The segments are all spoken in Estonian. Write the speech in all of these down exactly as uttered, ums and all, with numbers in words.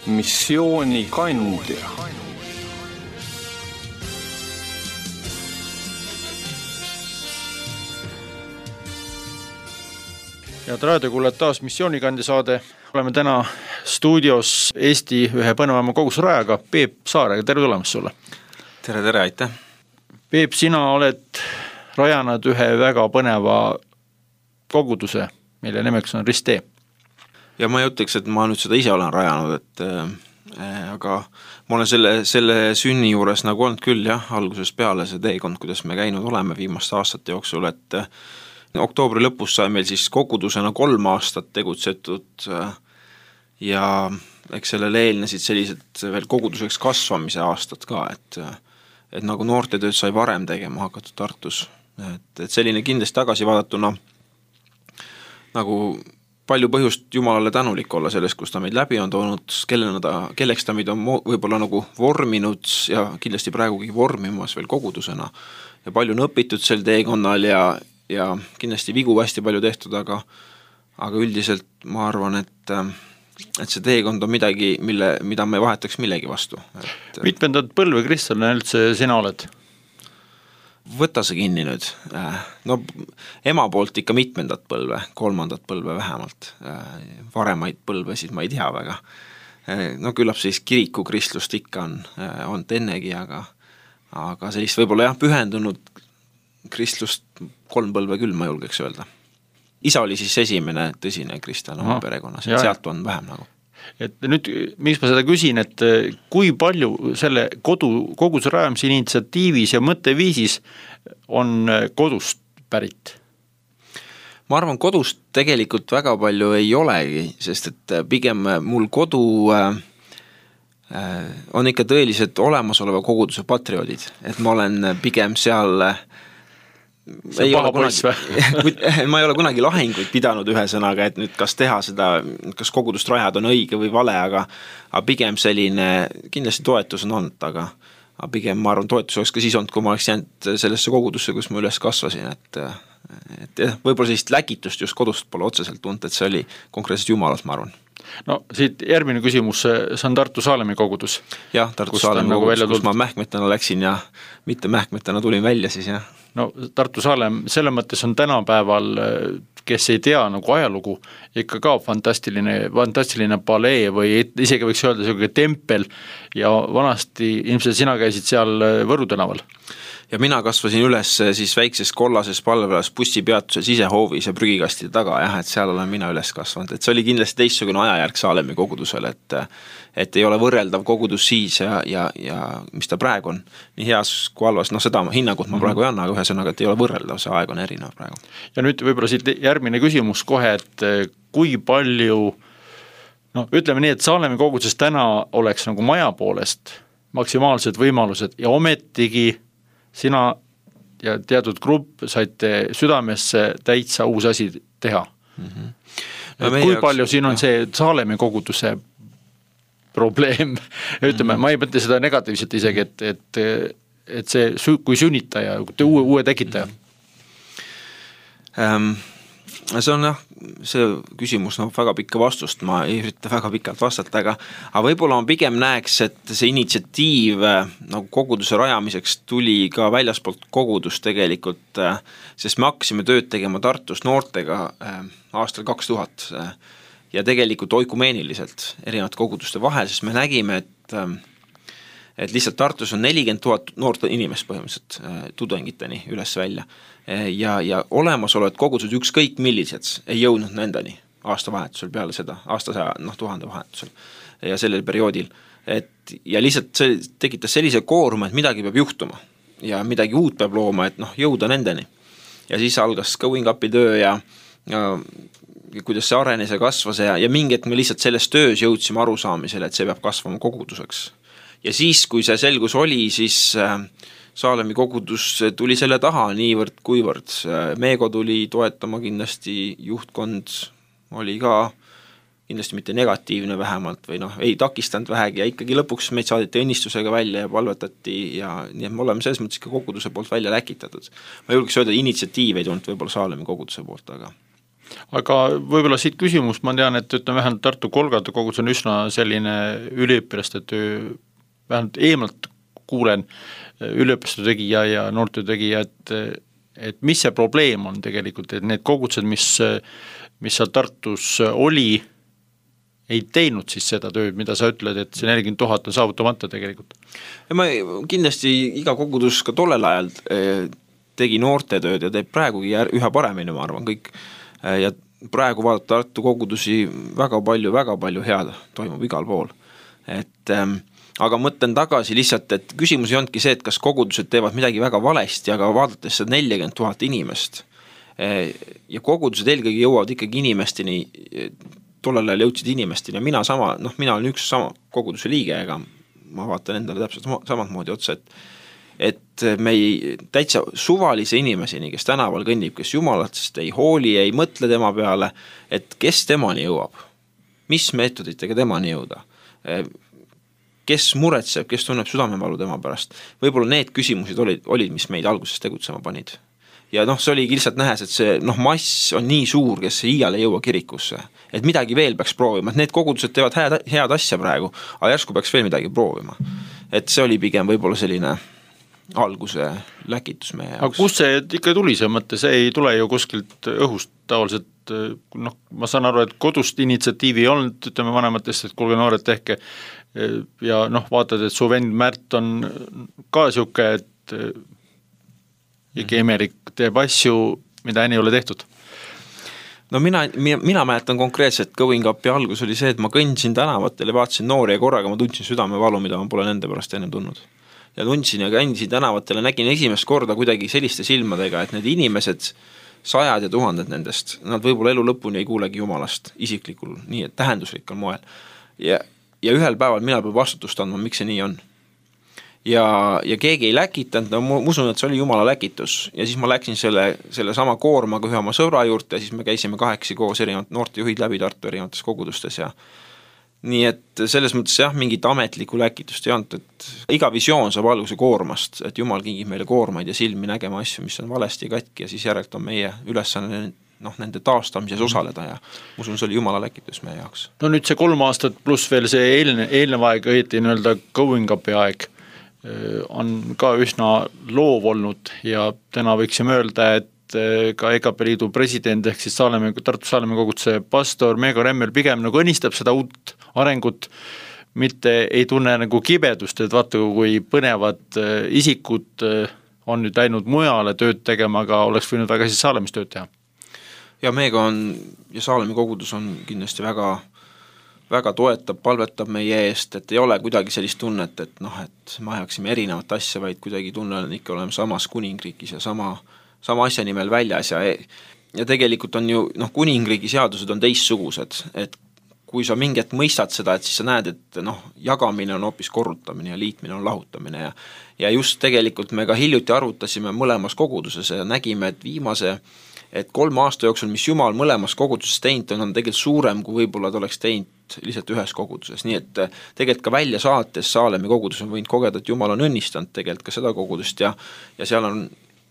Missioonikandja. Head raadiokuulajad, taas Missioonikandja saade. Oleme täna stuudios Eesti ühe põnevama kogusrajaga Peep Saarega. Tere tulemast sulle! Tere, tere, aitäh! Peep, sina oled rajanud ühe väga põneva koguduse, mille nimeks on Ristee. Ja ma ei ütleks, et ma nüüd seda ise olen rajanud, et, äh, aga ma olen selle, selle sünni juures nagu olnud küll jah, algusest peale see teekond, kuidas me käinud oleme viimaste aastate jooksul, et äh, oktoobri lõpus sai meil siis kogudusena kolm aastat tegutsetud ja eks sellele eelnesid sellised veel koguduseks kasvamise aastad ka, et, et nagu noortetööd sai varem tegema hakatud Tartus. Et, et selline kindlasti tagasi vaadatuna nagu palju põhjust Jumalale tänulik olla sellest, kus ta meid läbi on toonud, kellena ta, kelleks ta meid on võib-olla nagu vorminud ja kindlasti praegugi vormimas veel kogudusena ja palju on õpitud sel teekonnal ja ja kindlasti vigu hästi palju tehtud, aga, aga üldiselt ma arvan, et, et see teekond on midagi, mille, mida me vahetaks millegi vastu. Et, mitmendat põlve kristlane üldse sina oled? Võta see kinni nüüd. No, ema poolt ikka mitmendat põlve, kolmandat põlve vähemalt. Varemaid põlvesid ma ei tea väga. No küllap siis kiriku kristlust ikka on, on ennegi, aga, aga sellist võib-olla jah, pühendunud kristlust kolm põlve küll, ma julgeks öelda. Isa oli siis esimene tõsine kristlane oma perekonnas, et sealt on vähem nagu. Et nüüd, miks ma seda küsin, et kui palju selle kodu, koguse rajamise initsiatiivis ja mõtteviisis on kodust pärit? Ma arvan, kodust tegelikult väga palju ei olegi, sest et pigem mul kodu on ikka tõeliselt olemasoleva koguduse patrioodid, et ma olen pigem seal Ei ole kunagi, ma ei ole kunagi lahinguid pidanud ühe sõnaga, et nüüd kas teha seda, kas kogudust rajada on õige või vale, aga, aga pigem selline, kindlasti toetus on olnud, aga, aga pigem ma arvan, toetus oleks ka siis olnud, kui ma oleks jäänud sellesse kogudusse, kus ma üles kasvasin, et, et võib-olla sellist läkitust just kodust pole otseselt tund, et see oli konkreetselt Jumalat, ma arvan. No siit järgmine küsimus, see on Tartu Saalemi kogudus. Jah, Tartu Saalemi nagu kogudus, kus ma mähkmetena läksin ja mitte mähkmetena tulin välja siis, jah. No Tartu Saalem selle mõttes on tänapäeval, kes ei tea nagu ajalugu, ikka ka fantastiline, fantastiline palee või isegi võiks öelda selline tempel ja vanasti ilmselt sina käisid seal Võru tänaval. Ja mina kasvasin üles siis väikses kollases palvelas bussipeatuse sisehoovis ja prügikastide taga, jah, et seal olen mina üles kasvanud. Et see oli kindlasti teistsugune ajajärg Saalemi kogudusel, et, et ei ole võrreldav kogudus siis ja, ja, ja mis ta praegu on. Nii heas kui halvas, no seda hinnangut ma praegu ei anna, aga ühesõnaga, et ei ole võrreldav, see aeg on erinev praegu. Ja nüüd võib-olla siit järgmine küsimus kohe, et kui palju, no ütleme nii, et Saalemi koguduses täna oleks nagu maja poolest maksimaalsed võimalused ja ometigi sina ja teatud grupp saite südamesse täitsa uus asi teha. Mm-hmm. No kui jaoks, palju siin on jah. See Saalemi koguduse probleem, ütleme, mm-hmm. ma ei mõtle seda negatiivselt isegi, et, et, et see kui sünnitaja, uue, uue tekitaja. Um, see on jah, see küsimus no, väga pikka vastust, ma ei ürita väga pikalt vastata, aga, aga võib-olla ma pigem näeks, et see initsiatiiv nagu koguduse rajamiseks tuli ka väljaspoolt kogudus tegelikult, sest me hakkasime tööd tegema Tartus noortega aastal kaks tuhat ja tegelikult oikumeeniliselt erinevate koguduste vahel, sest me nägime, et et lihtsalt Tartus on nelikümmend tuhat noort inimest põhimõtteliselt tudengiteni üles välja ja, ja olemasolevad kogudused ükskõik millised ei jõudnud nendeni aastavahetusel peale seda, aastasaja, noh tuhande vahetusel ja sellel perioodil. Et, ja lihtsalt see tekitas sellise koorma, et midagi peab juhtuma ja midagi uut peab looma, et noh, jõuda nendeni. Ja siis algas going up'i töö ja, ja, ja kuidas see arenes ja kasvas ja, ja mingi hetk me lihtsalt selles töös jõudsime arusaamisele, et see peab kasvama koguduseks. Ja siis, kui see selgus oli, siis Saalemi kogudus tuli selle taha niivõrd kuivõrd. Meego tuli toetama kindlasti, juhtkond oli ka kindlasti mitte negatiivne vähemalt või noh, ei takistanud vähegi ja ikkagi lõpuks meid saadeti õnnistusega välja ja palvetati ja nii et me oleme selles mõttes ka koguduse poolt välja läkitatud. Ma julgeks öelda, initsiatiiv ei tulnud võib-olla Saalemi koguduse poolt, aga aga võib-olla siit küsimus, ma tean, et ütleme vähemalt Tartu Kolgade kogudus on üsna selline üliõpilaste töö, vähemalt eemalt kuulen üliõpilaste tegija ja noorte tegija, et, et mis see probleem on tegelikult, et need kogudused, mis, mis seal Tartus oli, ei teinud siis seda tööd, mida sa ütled, et see nelikümmend tuhat on saavutamata tegelikult? Ja ma kindlasti iga kogudus ka tollel ajal tegi noorte tööd ja teeb praegugi üha paremini, ma arvan, kõik. Ja praegu vaadata Tartu kogudusi väga palju, väga palju head toimub igal pool. Et, ähm, aga mõtlen tagasi lihtsalt, et küsimus ei olnudki see, et kas kogudused teevad midagi väga valesti, aga vaadates seda nelikümmend tuhat inimest ja kogudused eelkõige jõuavad ikkagi inimesteni, tollel ajal jõudsid inimesteni ja mina sama, noh, mina olen üks sama koguduse liige, ega ma vaatan endale täpselt samad moodi otsa, et et me ei, täitsa suvalise inimeseni, kes tänaval kõnnib, kes jumalatest ei hooli, ei mõtle tema peale, et kes temani jõuab, mis meetoditega temani jõuda, kes muretseb, kes tunneb südamevalu tema pärast. Võib-olla need küsimused olid, olid, mis meid alguses tegutsema panid. Ja noh, see oli lihtsalt nähes, et see noh, mass on nii suur, kes iial ei jõua kirikusse, et midagi veel peaks proovima, et need kogudused teevad head, head asja praegu, aga järsku peaks veel midagi proovima. Et see oli pigem võib-olla selline alguse läkitus meie jaoks. Aga kus see ikka tuli see mõte, see ei tule ju kuskilt õhust tavaliselt, noh, ma saan aru, et kodust initsiatiivi ei olnud, ütleme vanematest, et kuulge noored tehke ja noh, vaatad, et su vend Märt on ka siuke, et ikka Emerik teeb asju, mida enne ei ole tehtud. No mina, mina, mina mäletan konkreetselt Going Upi algus oli see, et ma kõndsin tänavatel ja vaatasin noori ja korraga ma tundsin südamevalu, mida ma pole nende pärast enne tundnud. Ja tundsin ja kõndisin tänavatel ja nägin esimest korda kuidagi selliste silmadega, et need inimesed, sajad ja tuhanded nendest, nad võib-olla elu lõpuni ei kuulegi jumalast isiklikul, nii et tähenduslikul moel. Ja, ja ühel päeval mina peab vastutust andma, miks see nii on. Ja, ja keegi ei läkitanud, no ma usun, et see oli jumala läkitus ja siis ma läksin selle, selle sama koormaga ühe oma sõbra juurde ja siis me käisime kaheksi koos erinevad noortejuhid läbi Tartu erinevates kogudustes ja nii et selles mõttes jah, mingit ametlikku läkitust ei olnud, et iga visioon saab alguse koormast, et jumal kingib meile koormaid ja silmi nägema asju, mis on valesti ja katki ja siis järelt on meie ülesanne noh, nende taastamises osaleda ja usun, see oli jumala läkitus meie jaoks. No nüüd see kolm aastat pluss veel see eelne, eelnev aeg õieti nii-öelda Going Upi aeg on ka üsna loov olnud ja täna võiksime öelda, et ka E K P Liidu president ehk siis Saalemi, Tartu Saalemi koguduse pastor Meego Remmel pigem nagu õnnistab seda uut arengut, mitte ei tunne nagu kibedust, et vaata, kui põnevad isikud on nüüd läinud mujale tööd tegema, aga oleks võinud väga siis Saalemis tööd teha. Ja Meego on ja Saalemi kogudus on kindlasti väga väga toetab, palvetab meie eest, et ei ole kuidagi sellist tunnet, et noh, et me ajaksime erinevat asja, vaid kuidagi tunne on ikka oleme samas kuningriigis ja sama, sama asja nimel väljas ja, ja tegelikult on ju, noh, kuningriigi seadused on teistsugused, et kui sa mingit mõistad seda, et siis sa näed, et noh, jagamine on hoopis korrutamine ja liitmine on lahutamine ja, ja just tegelikult me ka hiljuti arutasime mõlemas koguduses ja nägime, et viimase et kolme aasta jooksul, mis Jumal mõlemas koguduses teinud on, on tegelikult suurem, kui võib-olla ta oleks teinud lihtsalt ühes koguduses, nii et tegelikult ka välja saates Saalemi kogudus on võinud kogeda, et Jumal on õnnistanud tegelikult ka seda kogudust ja, ja seal on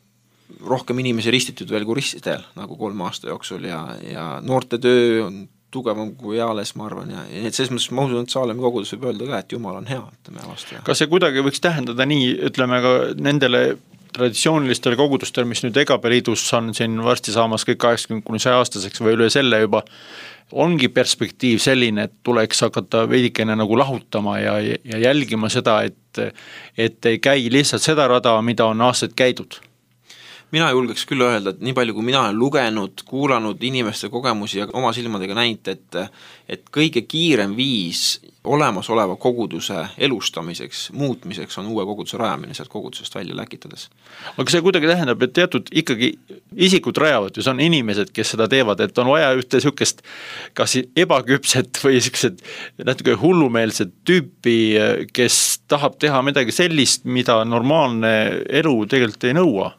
rohkem inimesi ristitud veel kui ristidel, nagu kolme aasta jooksul ja, ja noorte töö on tugevam kui eales, ma arvan, ja, ja selles mõttes ma usun, et Saalemi kogudus võib öelda ka, et Jumal on hea, et me vastu. Kas see kuidagi võiks tähendada nii, ütleme ka nendele traditsioonilistele kogudustel, mis nüüd E K P Liidus on siin varsti saamas kõik kaheksakümmend kuni saja aastaseks või üle selle juba, ongi perspektiiv selline, et tuleks hakata veidikene nagu lahutama ja, ja jälgima seda, et, et ei käi lihtsalt seda rada, mida on aastaid käidud. Mina julgeks küll öelda, et nii palju kui mina olen lugenud, kuulanud inimeste kogemusi ja oma silmadega näinud, et, et kõige kiirem viis olemasoleva koguduse elustamiseks, muutmiseks on uue koguduse rajamine sealt kogudusest välja läkitades. Aga see kuidagi tähendab, et teatud ikkagi isikud rajavad ja see on inimesed, kes seda teevad, et on vaja ühte sükest kas ebaküpset või siuksed natuke hullumeelset tüüpi, kes tahab teha midagi sellist, mida normaalne elu tegelikult ei nõua.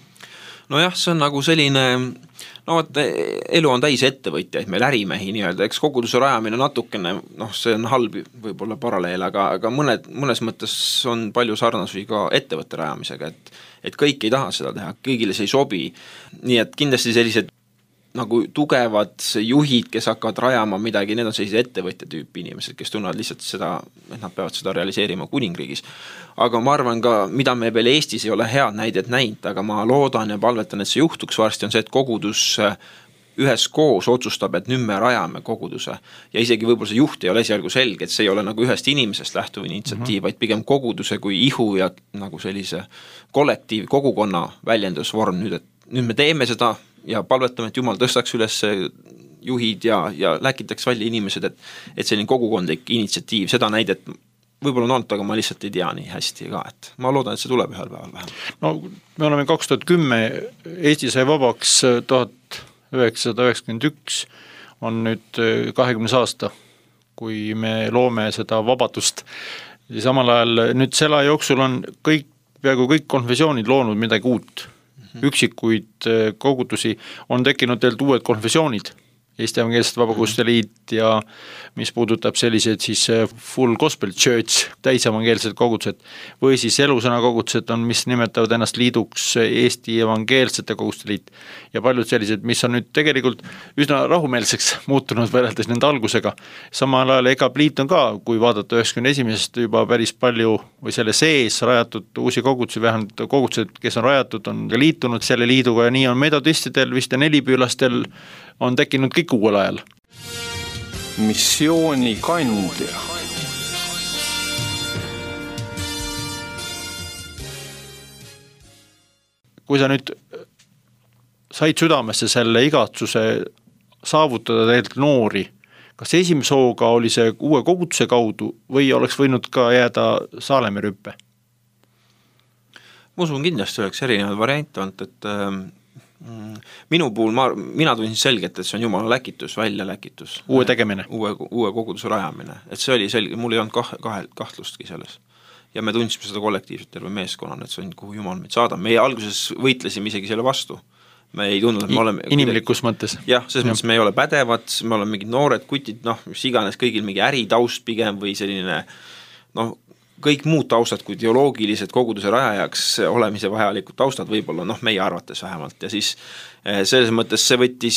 No jah, see on nagu selline, no et elu on täis ettevõtjaid, meil ärimehi nii-öelda, eks koguduse rajamine natukene, noh see on halb võib-olla paralleel, aga, aga mõned, mõnes mõttes on palju sarnasusi ka ettevõtte rajamisega, et, et kõik ei taha seda teha, kõigile see ei sobi, nii et kindlasti sellised nagu tugevad juhid, kes hakkavad rajama midagi, need on sellised ettevõtja tüüpi inimesed, kes tunnevad lihtsalt seda, et nad peavad seda realiseerima kuningriigis. Aga ma arvan ka, mida me veel Eestis ei ole head näidet näinud, aga ma loodan ja palvetan, et see juhtuks varsti, on see, et kogudus ühes koos otsustab, et nüüd me rajame koguduse. Ja isegi võib-olla see juht ei ole esialgu selge, et see ei ole nagu ühest inimesest lähtuv initsiatiiv, mm-hmm. vaid pigem koguduse kui ihu ja nagu sellise kollektiiv, kogukonna väljendusvorm nüüd, et nüüd me teeme seda ja palvetame, et Jumal tõstaks üles juhid ja, ja läkitaks välja inimesed, et, et selline kogukondlik initsiatiiv, seda näidet võib-olla on olnud, aga ma lihtsalt ei tea nii hästi ka, et ma loodan, et see tuleb ühel päeval vähem. No me oleme kaks tuhat kümme, Eesti sai vabaks tuhat üheksasada üheksakümmend üks, on nüüd kahekümnes aasta, kui me loome seda vabadust. Ja samal ajal nüüd selle jooksul on kõik, peaaegu kõik konfessioonid loonud midagi uut. Üksikuid kogudusi on tekkinud teilt uued konfessioonid, Eesti Evangeelsete Vabakoguduste Liit ja mis puudutab sellised siis full gospel church, täisevangeelsed kogudused või siis elusõna kogudused on, mis nimetavad ennast liiduks Eesti Evangeelsete Koguduste Liit ja paljud sellised, mis on nüüd tegelikult üsna rahumeelseks muutunud võrreldes nende algusega. Samal ajal E G A P liit on ka, kui vaadata üheksakümne esimesest juba päris palju või selle sees rajatud uusi kogudusi, vähemalt kogudused, kes on rajatud, on liitunud selle liiduga ja nii on metodistidel, vist ja nelipüülastel on tekkinud kõik uuel ajal. Missiooni kandja. Kui sa nüüd said südamesse selle igatsuse saavutada teilt noori, kas esimese hooga oli see uue koguduse kaudu või oleks võinud ka jääda Saalemi rüppe? Ma usun kindlasti oleks erinevad variante olnud, et minu puhul ma, mina tundsin selgelt, et see on Jumala läkitus, välja läkitus. Uue tegemine. Uue, uue koguduse rajamine. Et see oli selge, mul ei olnud kah, kahe, kahtlustki selles. Ja me tundsime seda kollektiivselt terve meeskonnana, et see on, kuhu Jumal meid saadab. Meie alguses võitlesime isegi selle vastu. Me ei tundnud, et me oleme... Inimlikus mõttes. Jah, selles mõttes me ei ole pädevad, me oleme mingid noored kutid, noh, mis iganes kõigil mingi äritaust pigem või selline, noh, kõik muud taustad kui teoloogilised koguduse rajajaks olemise vajalikud taustad võib-olla, noh, meie arvates vähemalt. Ja siis selles mõttes see võttis,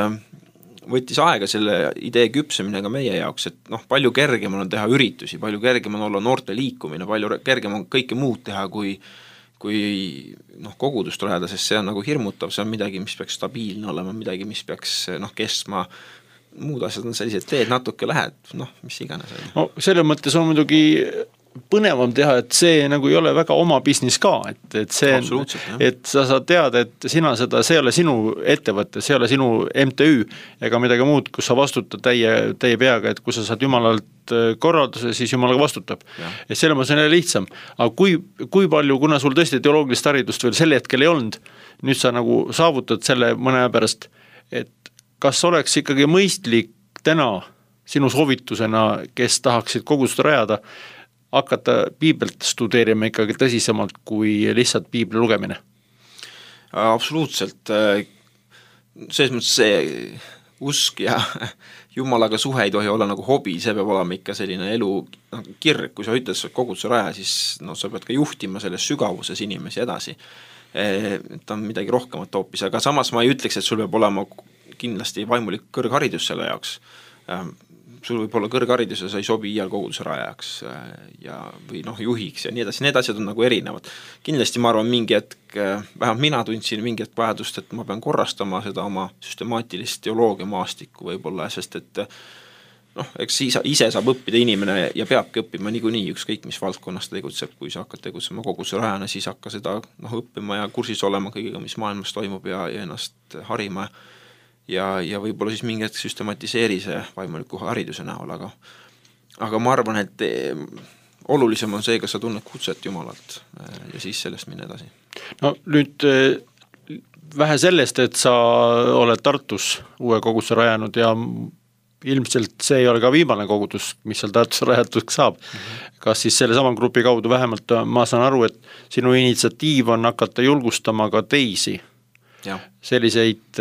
võttis aega selle idee küpsemine ka meie jaoks, et noh, palju kergem on teha üritusi, palju kergem on olla noorte liikumine, palju kergem on kõike muud teha, kui, kui noh, kogudust rajada, sest see on nagu hirmutav, see on midagi, mis peaks stabiilne olema, midagi, mis peaks noh, kestma, muud asjad on sellised teed, natuke lähed, noh, mis iganes. No, selle mõttes on muidugi põnevam teha, et see nagu ei ole väga oma business ka, et, et see, et sa saad teada, et sina seda, see ei ole sinu ettevõte, see ei ole sinu M T Ü ega midagi muud, kus sa vastutad täie, täie peaga, et kui sa saad Jumalalt korralduse, siis Jumalaga vastutab. Ja. Et selle mõttes on lihtsam. Aga kui, kui palju, kuna sul tõesti teoloogilist haridust veel selle hetkel ei olnud, nüüd sa nagu saavutad selle mõne aja pärast, et kas oleks ikkagi mõistlik täna sinu soovitusena, kes tahaksid kogudust rajada, hakata piibelt studeerima ikkagi tõsisemalt kui lihtsalt piibli lugemine? Absoluutselt. Selles mõttes see usk ja Jumalaga suhe ei tohi olla nagu hobi, see peab olema ikka selline elu kirg, kui sa ütled koguduse raja, siis no, sa pead ka juhtima selles sügavuses inimesi edasi. Et on midagi rohkemat hoopis, aga samas ma ei ütleks, et sul peab olema kindlasti vaimulik kõrgharidus selle jaoks. Sul võib olla kõrgharidus ja sa ei sobi iial koguduse rajaks ja, või noh, juhiks ja nii edasi, need asjad on nagu erinevad. Kindlasti ma arvan mingi hetk, vähemalt mina tundsin mingi hetk vajadust, et ma pean korrastama seda oma süstemaatilist teoloogia maastikku võib-olla, sest et noh, eks ise, ise saab õppida inimene ja peabki õppima niikuinii ükskõik mis valdkonnas tegutseb, kui sa hakkad tegutsema koguduse rajana, siis hakka seda noh, õppima ja kursis olema kõigega, mis maailmas toimub ja, ja ennast harima ja, ja võib-olla siis mingi hetk süstematiseeri see vaimuliku hariduse näol, aga, aga ma arvan, et olulisem on see, kas sa tunned kutset Jumalalt ja siis sellest minna edasi. No nüüd vähe sellest, et sa oled Tartus uue koguduse rajanud ja ilmselt see ei ole ka viimane kogudus, mis seal Tartus rajatud saab. Mm-hmm. Kas siis selle sama grupi kaudu vähemalt ma saan aru, et sinu initsiatiiv on hakata julgustama ka teisi ja. Selliseid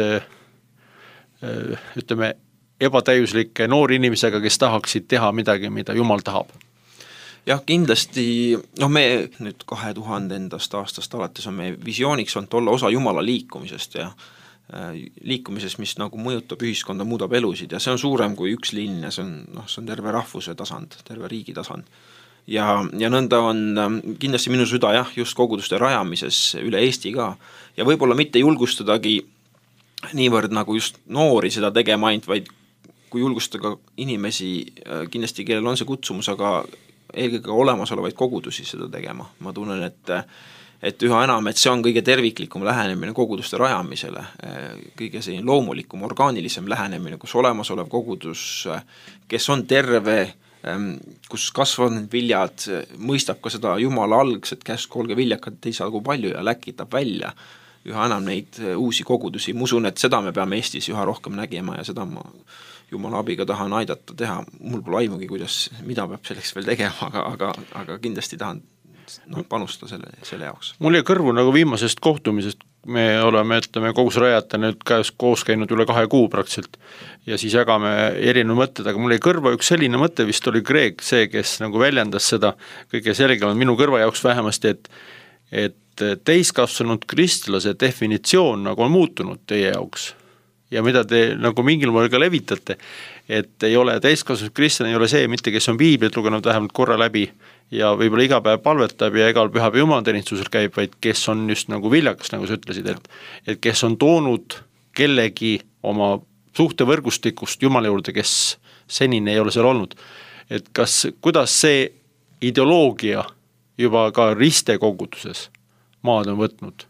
ütleme, ebatäiuslike noori inimesega, kes tahaksid teha midagi, mida Jumal tahab. Jah, kindlasti, noh me nüüd kahe tuhandendast aastast alates on meie visiooniks olnud olla osa Jumala liikumisest ja liikumises, mis nagu mõjutab ühiskonda, muudab elusid ja see on suurem kui üks linn ja see on, noh, see on terve rahvuse tasand, terve riigi tasand. Ja, ja nõnda on kindlasti minu süda jah, just koguduste rajamises üle Eesti ka ja võib-olla mitte julgustadagi niivõrd nagu just noori seda tegema ainult, vaid kui julgustada inimesi kindlasti, kellel on see kutsumus, aga eelkõige olemasolevaid kogudusi seda tegema. Ma tunnen, et et üha enam, et see on kõige terviklikum lähenemine koguduste rajamisele, kõige selline loomulikum, orgaanilisem lähenemine, kus olemasolev kogudus, kes on terve, kus kasvavad need viljad, mõistab ka seda Jumala algset käsku, olge viljakad, ei saa kui palju ja läkitab välja üha enam neid uusi kogudusi. Ma usun, et seda me peame Eestis üha rohkem nägema ja seda ma Jumala abiga tahan aidata teha. Mul pole aimugi, kuidas, mida peab selleks veel tegema, aga, aga, aga kindlasti tahan no, panustada selle, selle jaoks. Mul jäi kõrvu nagu viimasest kohtumisest, me oleme, ütleme, kogus rajata nüüd käes koos käinud üle kahe kuu praktiliselt ja siis jagame erinevad mõtted, aga mul jäi kõrva üks selline mõte, vist oli Greg see, kes nagu väljendas seda kõige selgemalt minu kõrva jaoks vähemasti, et, et täiskasvanud kristlase definitsioon nagu on muutunud teie jaoks ja mida te nagu mingil moel ka levitate, et ei ole täiskasvanud kristlane, ei ole see mitte, kes on piiblit lugenud vähemalt korra läbi ja võib-olla iga päev palvetab ja igal pühapäeva jumalateenistusel käib, vaid kes on just nagu viljakas, nagu sa ütlesid, et, et kes on toonud kellegi oma suhtevõrgustikust Jumala juurde, kes senini ei ole seal olnud. Et kas, kuidas see ideoloogia juba ka ristekoguduses maad on võtnud?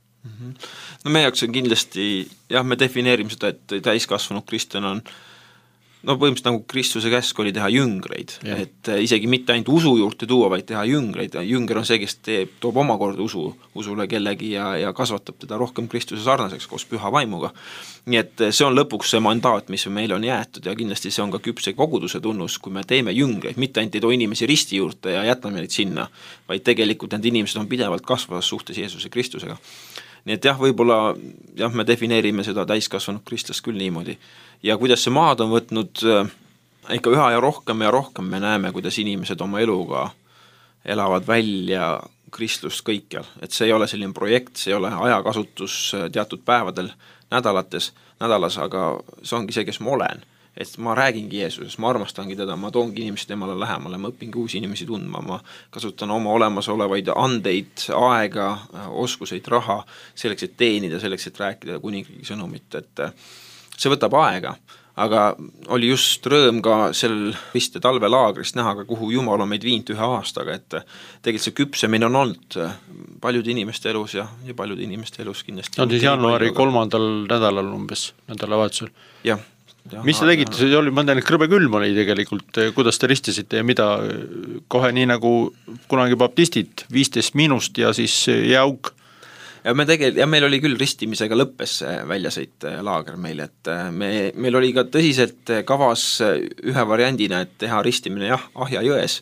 No meie jaoks on kindlasti, jah, me defineerime seda, et täiskasvanud kristlane on no põhimõtteliselt nagu Kristuse käsk oli teha jüngreid, yeah. Et isegi mitte ainult usu juurde tuua, vaid teha jüngreid. Jünger on see, kes teeb, toob omakorda usu, usule kellegi ja, ja kasvatab teda rohkem Kristuse sarnaseks koos püha vaimuga. Nii et see on lõpuks see mandaat, mis meil on jäetud ja kindlasti see on ka küpse koguduse tunnus, kui me teeme jüngreid, mitte ainult ei too inimesi risti juurde ja jätame neid sinna, vaid tegelikult need inimesed on pidevalt kasvavas suhtes Jeesuse Kristusega. Nii et jah, võib-olla jah, me defineerime seda täiskasvanud kristlast küll niimoodi. Ja kuidas see maad on võtnud, ikka üha ja rohkem ja rohkem me näeme, kuidas inimesed oma eluga elavad välja kristlust kõikjal. Et see ei ole selline projekt, see ei ole ajakasutus teatud päevadel, nädalates, nädalas, aga see ongi see, kes ma olen. Et ma räägingi Jeesusest, ma armastangi teda, ma toongi inimesed temale lähemale, ma õpingi uusi inimesi tundma, ma kasutan oma olemasolevaid andeid, aega, oskuseid, raha, selleks, et teenida, selleks, et rääkida kuningriigi sõnumit, et see võtab aega, aga oli just rõõm ka sel viste talvelaagrist näha, kuhu Jumal on meid viinud ühe aastaga, et tegelikult see küpsemine on olnud paljude inimeste elus ja, ja paljude inimeste elus kindlasti. On siis jaanuari kolmandal nädalal umbes, nädalavahetusel. Jah. Ja, mis te tegite, see oli, ma tean, et krõbe külm oli tegelikult, kuidas te ristisite ja mida kohe nii nagu kunagi baptistid, viisteist miinust ja siis jääauk? Ja, me tegel, ja meil oli küll ristimisega lõppes väljasõit laager meil, et me, meil oli ka tõsiselt kavas ühe variandina, et teha ristimine jah, Ahja jões,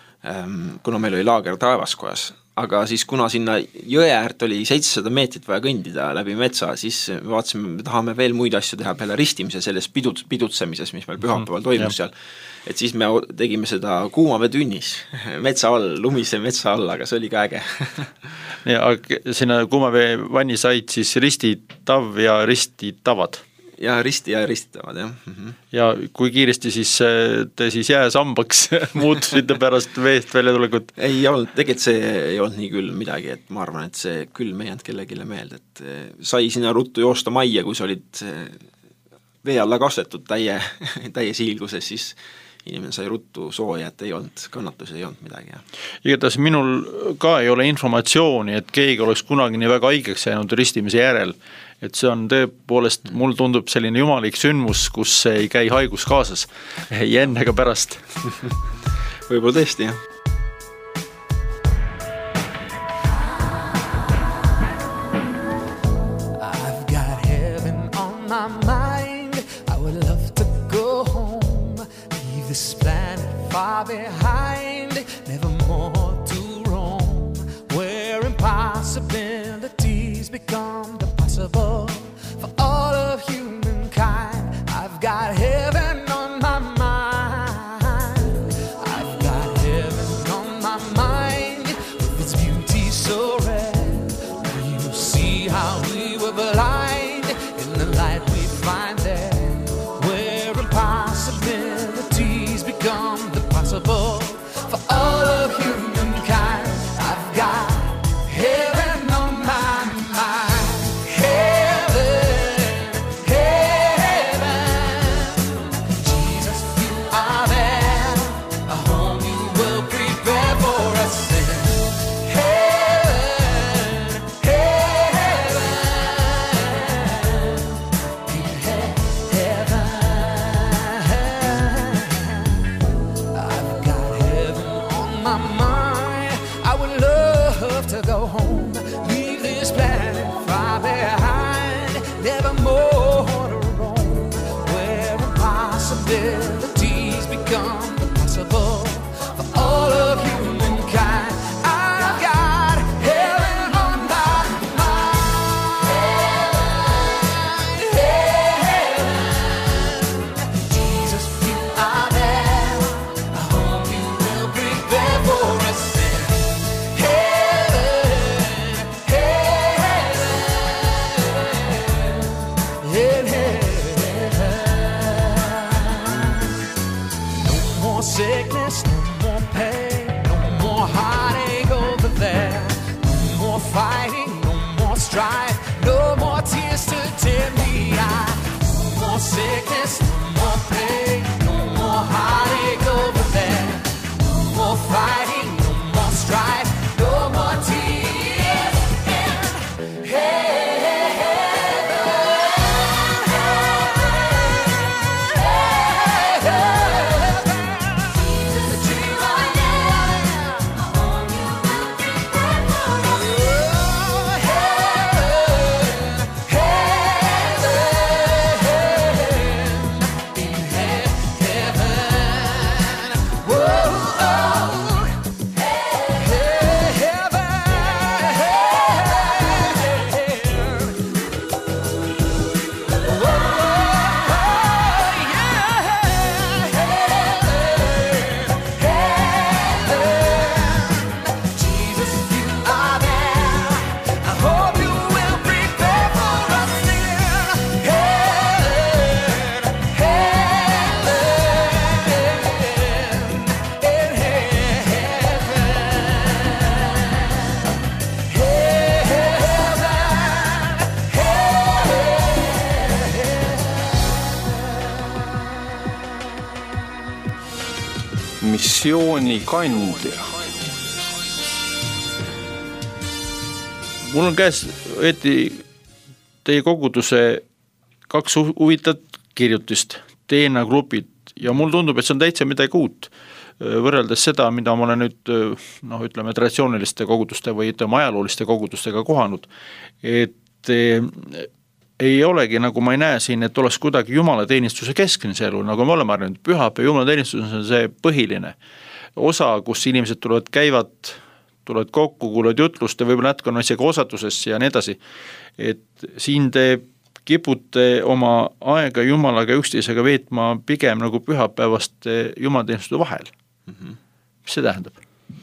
kuna meil oli laager Taevaskojas. Aga siis kuna sinna jõe äärt oli seitsesada meetrit vaja kõndida läbi metsa, siis me vaatasime, me tahame veel muid asju teha peale ristimise selles pidut, pidutsemises, mis meil pühapäeval toimus seal. Et siis me tegime seda kuumavetünnis metsa all, lumise metsa all, aga see oli ka äge. Ja sinna kuumavee vanni said siis ristitav ja ristitavad. Ja risti ja ristitavad, jah. Mm-hmm. Ja kui kiiresti siis te siis jääsambaks muutusite pärast veest välja tulekut? Ei olnud, tegelikult see ei olnud nii küll midagi, et ma arvan, et see küll me ei jäänud kellegile meelde, et sai sinna ruttu joosta majja, kui sa olid vee alla kastetud täie, täie siilguses, siis inimene sai ruttu sooja, et ei olnud, kannatusi ei olnud midagi. Igatahes minul ka ei ole informatsiooni, et keegi oleks kunagi nii väga haigeks jäänud ristimise järel, et see on tõepoolest, mul tundub selline jumalik sündmus, kus ei käi haigus kaasas, ei enne ega pärast. Võib-olla tõesti, jah. I've got heaven on my mind. I would love to go home, leave this planet far behind, never more to roam, where impossibilities become the possible for all of humankind. I've got heaven on my mind. I've got heaven on my mind, with its beauty so rare. Will you see how we were blind fighting, no more strife, no more tears to dim the eye. No more sickness, no more pain, no more heartache over there. No more fighting, no more strife, no more tears in heaven. Missiooni kandja. Mul on käes võeti teie koguduse kaks huvitavat kirjutist, Teena grupid, ja mul tundub, et see on täitsa midagi uut, võrreldes seda, mida ma olen nüüd, noh, ütleme, traditsiooniliste koguduste või ütleme, ajalooliste kogudustega kohanud, et ei olegi, nagu ma ei näe siin, et oleks kuidagi jumalateenistuse keskne see elu, nagu me oleme arvanud, pühapea jumalateenistus on see põhiline osa, kus inimesed tulevad, käivad, tulevad kokku, kuulevad jutlust ja võib-olla natuke on isegi osatuses ja nii edasi, et siin te kipute oma aega jumalaga üksteisega veetma pigem nagu pühapäevast jumalateenistuse vahel. Mm-hmm. Mis see tähendab?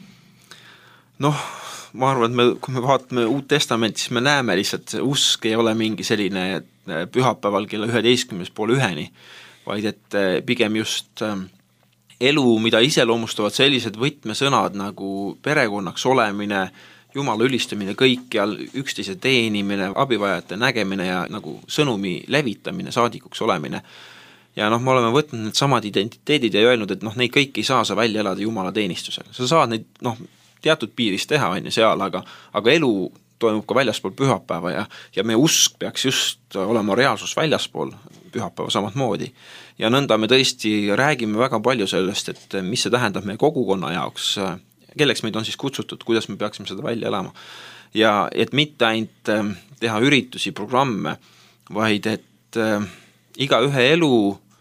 Noh, ma arvan, et me, kui me vaatame Uut Testamenti, siis me näeme lihtsalt, usk ei ole mingi selline pühapäeval kella üheteistkümnes pool üheni, vaid et pigem just elu, mida iseloomustavad sellised võtmesõnad nagu perekonnaks olemine, Jumala ülistamine kõikjal, üksteise teenimine, abivajajate nägemine ja nagu sõnumi levitamine, saadikuks olemine. Ja noh, me oleme võtnud need samad identiteedid ja öelnud, et noh, neid kõiki ei saa sa välja elada Jumala teenistusega. Sa saad neid, noh, teatud piiris teha on ju seal, aga, aga elu toimub ka väljaspool pühapäeva ja, ja meie usk peaks just olema reaalsus väljaspool pühapäeva samad moodi. Ja nõnda me tõesti räägime väga palju sellest, et mis see tähendab meie kogukonna jaoks, kelleks meid on siis kutsutud, kuidas me peaksime seda välja elama. Ja et mitte ainult teha üritusi, programme, vaid et iga ühe elu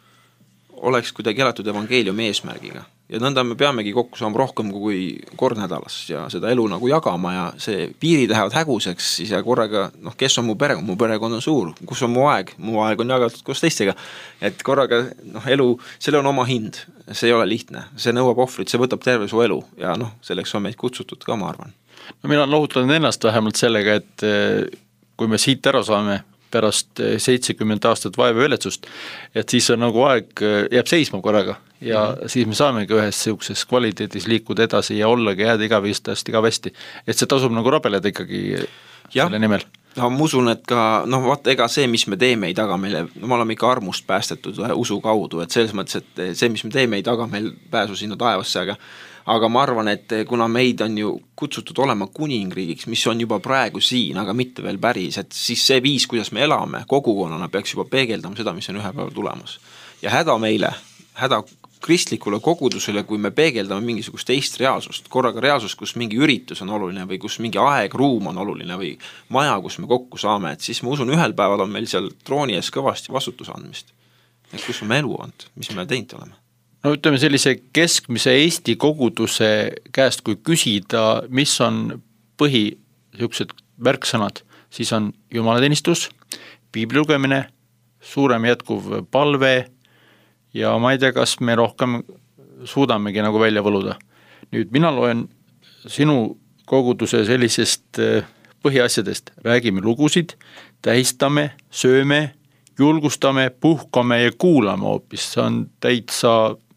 oleks kuidagi elatud evangeeliumi eesmärgiga. Ja nõnda me peamegi kokku saama rohkem kui kord nädalas ja seda elu nagu jagama ja see piirid lähevad häguseks siis ja korraga, noh, kes on mu perekond, mu perekond on suur, kus on mu aeg, mu aeg on jagatud koos teistega, et korraga, noh, elu, selle on oma hind, see ei ole lihtne, see nõuab ohvrit, see võtab terve su elu ja noh, selleks on meid kutsutud ka, ma arvan. No mina olen lohutanud ennast vähemalt sellega, et kui me siit ära saame pärast seitsekümmend aastat vaeva ületsust, et siis on nagu aeg, jääb seisma korraga ja mm-hmm. siis me saamegi ühes siukses kvaliteedis liikuda edasi ja ollagi jääda igavistast igavesti, et see tasub nagu rabeleda ikkagi ja. Selle nimel. No, ma usun, et ka, noh, vaata, ega see, mis me teeme, ei taga meile, no me oleme ikka armust päästetud usu kaudu, et selles mõttes, et see, mis me teeme, ei taga meil pääsu sinna taevasse, aga aga ma arvan, et kuna meid on ju kutsutud olema kuningriigiks, mis on juba praegu siin, aga mitte veel päris, et siis see viis, kuidas me elame kogukonnana, peaks juba peegeldama seda, mis on ühe päeva tulemas. Ja häda meile, häda kristlikule kogudusele, kui me peegeldame mingisugust teist reaalsust, korraga reaalsust, kus mingi üritus on oluline või kus mingi aeg, ruum on oluline või maja, kus me kokku saame, et siis ma usun, ühel päeval on meil seal trooni ees kõvasti vastutuse andmist. Et kus on me elu olnud, mis me teinud oleme. No ütleme sellise keskmise Eesti koguduse käest, kui küsida, mis on põhi siuksed märksõnad, siis on jumalateenistus, piibli lugemine, suurem jätkuv palve ja ma ei tea, kas me rohkem suudamegi nagu välja võluda. Nüüd mina loen sinu koguduse sellisest põhiasjadest, räägime lugusid, tähistame, sööme, julgustame, puhkame ja kuulame hoopis, see on täitsa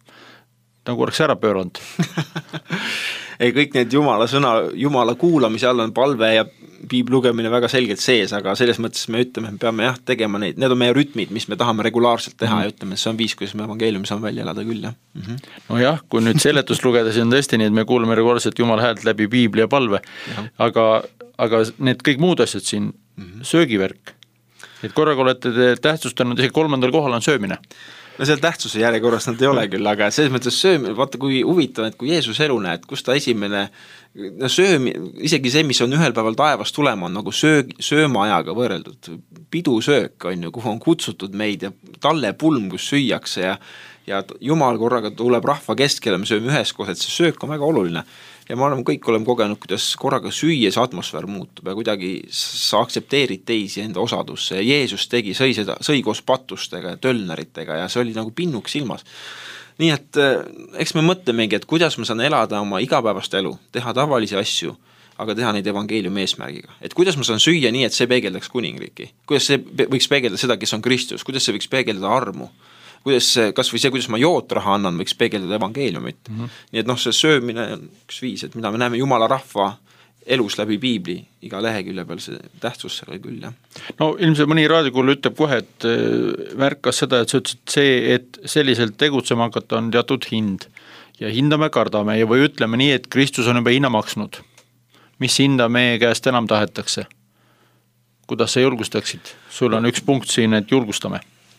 nagu oleks ära pööranud. Ei, kõik need jumala sõna, jumala kuulamise all on palve ja piibli lugemine väga selgelt sees, aga selles mõttes me ütleme, me peame jah tegema neid, need on meie rütmid, mis me tahame regulaarselt teha mm. ja ütleme, see on viis, kuidas me evangeeliumi saame välja elada küll, jah. Mm -hmm. No jah, kui nüüd seletust lugeda, see on tõesti nii, et me kuuleme regulaarselt Jumala häält läbi piibli ja palve, aga, aga need kõik muud asjad siin, mm -hmm. söögivärk, et korraga olete te tähtsustanud, isegi kolmandal kohal on söömine. No seal tähtsuse järjekorras nad ei ole küll, aga selles mõttes söömine, vaata kui huvitav, et kui Jeesus elu näed, kus ta esimene no söömi, isegi see, mis on ühel päeval taevast tulema, on nagu söög, söömaajaga võrreldud, pidusöök on ju, kuhu on kutsutud meid ja talle pulm, kus süüakse ja ja Jumal korraga tuleb rahva keskele, me sööme üheskoos, et see söök on väga oluline. Ja ma arvan, kõik oleme kogenud, kuidas korraga süües atmosfäär muutub ja kuidagi sa aktsepteerid teisi enda osadusse ja Jeesus tegi, sõi, seda, sõi koos patustega ja tölneritega ja see oli nagu pinnuks silmas. Nii et eks me mõtlemegi, et kuidas ma saan elada oma igapäevast elu, teha tavalisi asju, aga teha neid evangeeliumi eesmärgiga. Et kuidas ma saan süüa nii, et see peegeldaks kuningriiki, kuidas see võiks peegeldada seda, kes on Kristus, kuidas see võiks peegeldada armu, kuidas, kas või see, kuidas ma jootraha annan, võiks peegeldada evangeeliumit. Mm -hmm. Nii et noh, see söömine on üks viis, et mida me näeme Jumala rahva elus läbi piibli, iga lehekülje peal see tähtsus seal küll, jah. No ilmselt mõni raadikuul ütleb kohe, et märkas seda, et sa ütlesid see, et selliselt tegutsema hakata on teatud hind ja hinda me kardame ja või ütleme nii, et Kristus on juba hinna maksnud. Mis hinda meie käest enam tahetakse? Kuidas sa julgustaksid? Sul on üks punkt siin, et julgustame.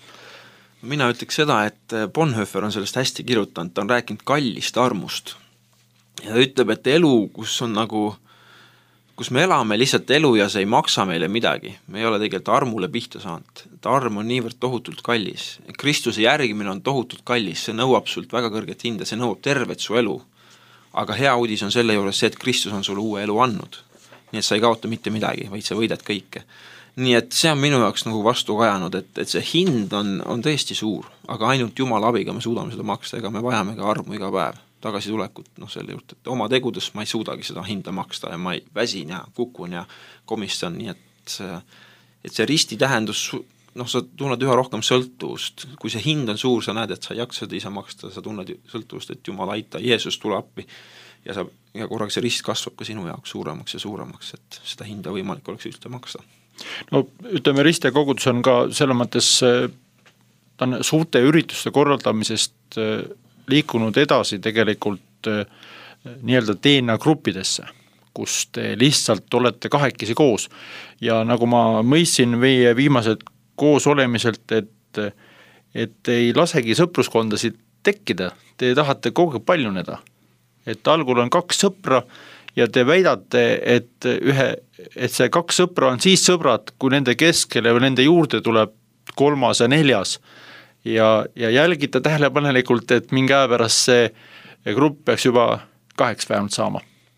Mina ütleks seda, et Bonhoeffer on sellest hästi kirjutanud, ta on rääkinud kallist armust ja ta ütleb, et elu, kus on nagu kus me elame lihtsalt elu ja see ei maksa meile midagi, me ei ole tegelikult armule pihta saanud, et arm on niivõrd tohutult kallis, Kristuse järgimine on tohutult kallis, see nõuab sult väga kõrget hinda, see nõuab tervet su elu, aga hea uudis on selle juures see, et Kristus on sulle uue elu andnud, nii et sa ei kaota mitte midagi, vaid sa võidad kõike. Nii et see on minu jaoks nagu vastu kajanud, et, et see hind on, on tõesti suur, aga ainult Jumala abiga me suudame seda maksta, ega me vajame ka armu iga päev, tagasi tulekut, noh selle juurde, et oma tegudes ma ei suudagi seda hinda maksta ja ma ei väsin ja kukun ja komistan, nii et see, et see risti tähendus, noh sa tunned üha rohkem sõltuvust, kui see hind on suur, sa näed, et sa ei jaksa seda ise maksta, sa tunned sõltuvust, et Jumal aita, Jeesus tule appi ja, sa, ja korraga see rist kasvab ka sinu jaoks suuremaks ja suuremaks, et seda hinda võimalik oleks üldse maksta. No ütleme, rist ja kogudus on ka selles mõttes ta on suurte ürituste korraldamisest liikunud edasi tegelikult nii-öelda teena gruppidesse, kus te lihtsalt olete kahekesi koos ja nagu ma mõistsin meie viimased koos olemiselt, et, et ei lasegi sõpruskondasid tekkida, te tahate kogu aeg paljuneda, et algul on kaks sõpra ja te väidate, et, ühe, et see kaks sõpra on siis sõbrad, kui nende keskele või nende juurde tuleb kolmas ja neljas ja, ja jälgite tähelepanelikult, et mingi aja pärast see grupp peaks juba kaheks vähemalt saama.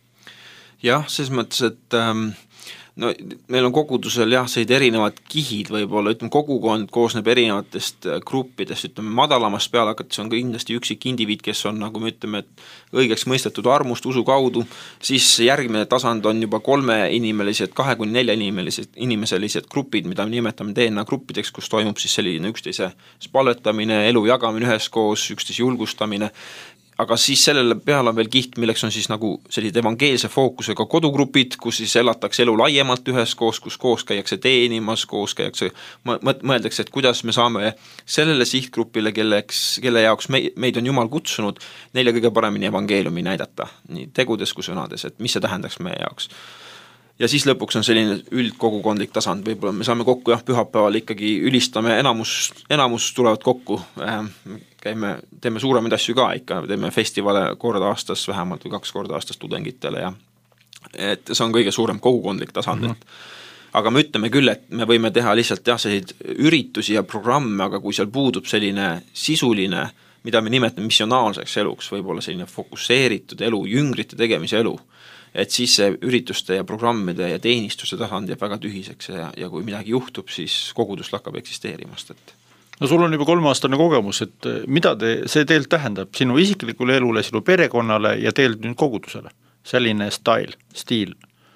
Jah, selles mõttes, et ähm, no, meil on kogudusel jah, seid erinevad kihid võib-olla, ütleme kogukond koosneb erinevatest gruppidest, ütleme madalamast peale hakates on kindlasti üksik indiviid, kes on nagu me ütleme, et õigeks mõistetud armust usu kaudu, siis järgmine tasand on juba kolme inimelised, kahe kuni nelja inimelised, inimeselised grupid, mida me nimetame D N A gruppideks, kus toimub siis selline üksteise palvetamine, elu jagamine üheskoos, üksteise julgustamine, aga siis sellele peale on veel kiht, milleks on siis nagu sellised evangeelse fookusega kodugrupid, kus siis elatakse elu laiemalt üheskoos, kus koos käiakse teenimas, koos käiakse, mõeldakse, et kuidas me saame sellele sihtgrupile, kelleks, kelle jaoks me, meid on Jumal kutsunud, neile kõige paremini evangeeliumi näidata, nii tegudes kui sõnades, et mis see tähendaks meie jaoks. Ja siis lõpuks on selline üldkogukondlik tasand, võib-olla me saame kokku jah, pühapäeval ikkagi ülistame, enamus, enamus tulevad kokku, käime, teeme suuremaid asju ka ikka, teeme festivale korda aastas vähemalt või kaks korda aastas tudengitele ja et see on kõige suurem kogukondlik tasand, mm -hmm. et aga me ütleme küll, et me võime teha lihtsalt jah, selliseid üritusi ja programme, aga kui seal puudub selline sisuline, mida me nimetame missionaalseks eluks, võib-olla selline fokusseeritud elu, jüngrite tegemise elu, et siis see ürituste ja programmide ja teenistuse tasand jääb väga tühiseks ja, ja kui midagi juhtub, siis kogudus lakkab eksisteerimast, et no sul on juba kolmeaastane kogemus, et mida te, see teelt tähendab sinu isiklikule elule, sinu perekonnale ja teelt nüüd kogudusele, selline stail, stiil?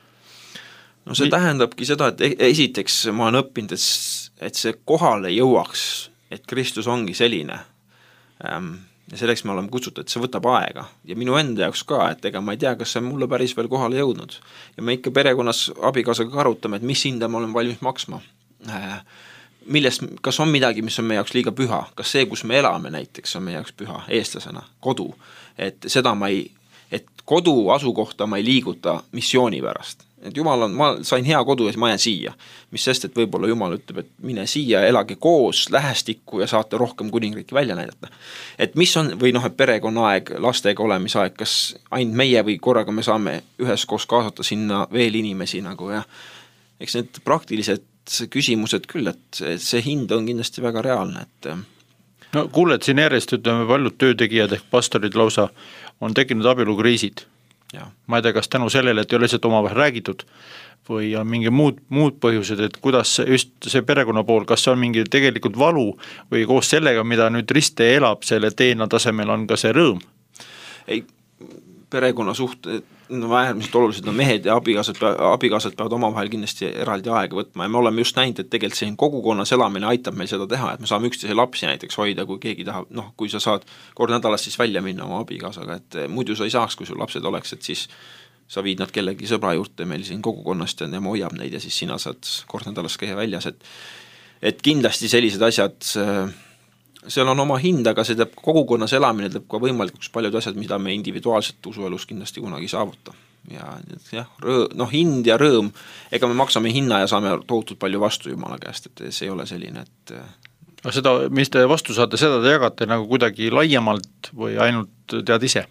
No see tähendabki seda, et esiteks ma olen õppinud, et, et see kohale jõuaks, et Kristus ongi selline, ja selleks me oleme kutsutud, et see võtab aega ja minu enda jaoks ka, et ega ma ei tea, kas see on mulle päris veel kohale jõudnud ja me ikka perekonnas abikaasaga arutame, et mis hinda me oleme valmis maksma, millest, kas on midagi, mis on meie jaoks liiga püha, kas see, kus me elame näiteks, on meie jaoks püha eestlasena, kodu, et seda ma ei, et kodu asukohta ma ei liiguta missiooni pärast. Et Jumal on, ma sain hea kodu ja ma jään siia, mis sest, et võib-olla Jumal ütleb, et mine siia, elage koos, lähestikku ja saate rohkem kuningriiki välja näidata. Et mis on, või noh, et perekonna aeg, lastega olemisaeg, kas ainult meie või korraga me saame üheskoos kaasata sinna veel inimesi nagu ja eks need praktilised küsimused küll, et see hind on kindlasti väga reaalne, et no kuuled siin järjest, ütleme, paljud töötegijad ehk pastorid lausa on tekkinud abielukriisid. Ja. Ma ei tea, kas tänu sellele, et ei ole lihtsalt omavahel räägitud või on mingi muud, muud põhjused, et kuidas just see perekonna pool, kas see on mingi tegelikult valu või koos sellega, mida nüüd riste elab selle teena tasemel, on ka see rõõm? Ei, perekonna suht, no äärmiselt olulised on mehed ja abikaasad, abikaasad peavad omavahel kindlasti eraldi aega võtma ja me oleme just näinud, et tegelikult see kogukonnas elamine aitab meil seda teha, et me saame üksteise lapsi näiteks hoida, kui keegi tahab, noh, kui sa saad kord nädalas siis välja minna oma abikaasaga, et muidu sa ei saaks, kui sul lapsed oleks, et siis sa viid nad kellegi sõbra juurde meil siin kogukonnast ja tema hoiab neid ja siis sina saad kord nädalas käia väljas, et, et kindlasti sellised asjad seal on oma hind, aga see teeb kogukonnas elamine, teeb ka võimalikuks paljud asjad, mida me individuaalselt usuelus kindlasti kunagi saavuta. Ja jah, rõõ, noh, hind ja rõõm, ega me maksame hinna ja saame tohutult palju vastu Jumala käest, et see ei ole selline, et aga seda, mis te vastu saate, seda te jagate nagu kuidagi laiemalt või ainult tead ise?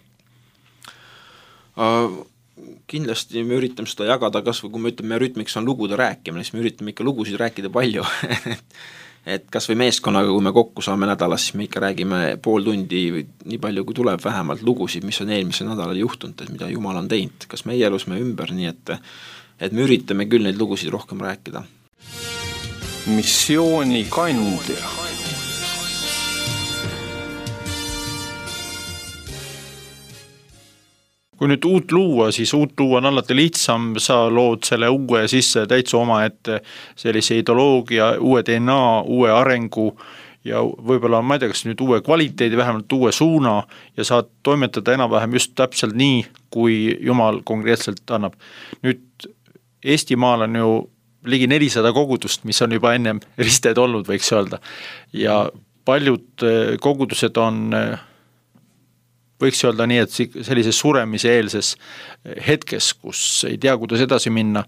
Kindlasti me üritame seda jagada, kas või kui me ütleme, meie rütmiks on lugude rääkimine, siis me üritame ikka lugusid rääkida palju et kas või meeskonnaga, kui me kokku saame nädalas, siis me ikka räägime pool tundi või nii palju, kui tuleb vähemalt lugusid, mis on eelmisel nädalal juhtunud, et mida Jumal on teinud, kas meie elus me ümber, nii et, et me üritame küll neid lugusid rohkem rääkida. Missiooni kandja. Kui nüüd uut luua, siis uut luua on alati lihtsam, sa lood selle uue sisse täitsa oma ette sellise ideoloogia, uue D N A, uue arengu ja võib-olla, ma ei tea, kas nüüd uue kvaliteedi, vähemalt uue suuna ja saad toimetada enam-vähem just täpselt nii, kui Jumal konkreetselt annab. Nüüd Eestimaal on ju ligi nelisada kogudust, mis on juba ennem risted olnud, võiks öelda. Ja paljud kogudused on võiks öelda nii, et sellises suremise eelses hetkes, kus ei tea, kuidas edasi minna,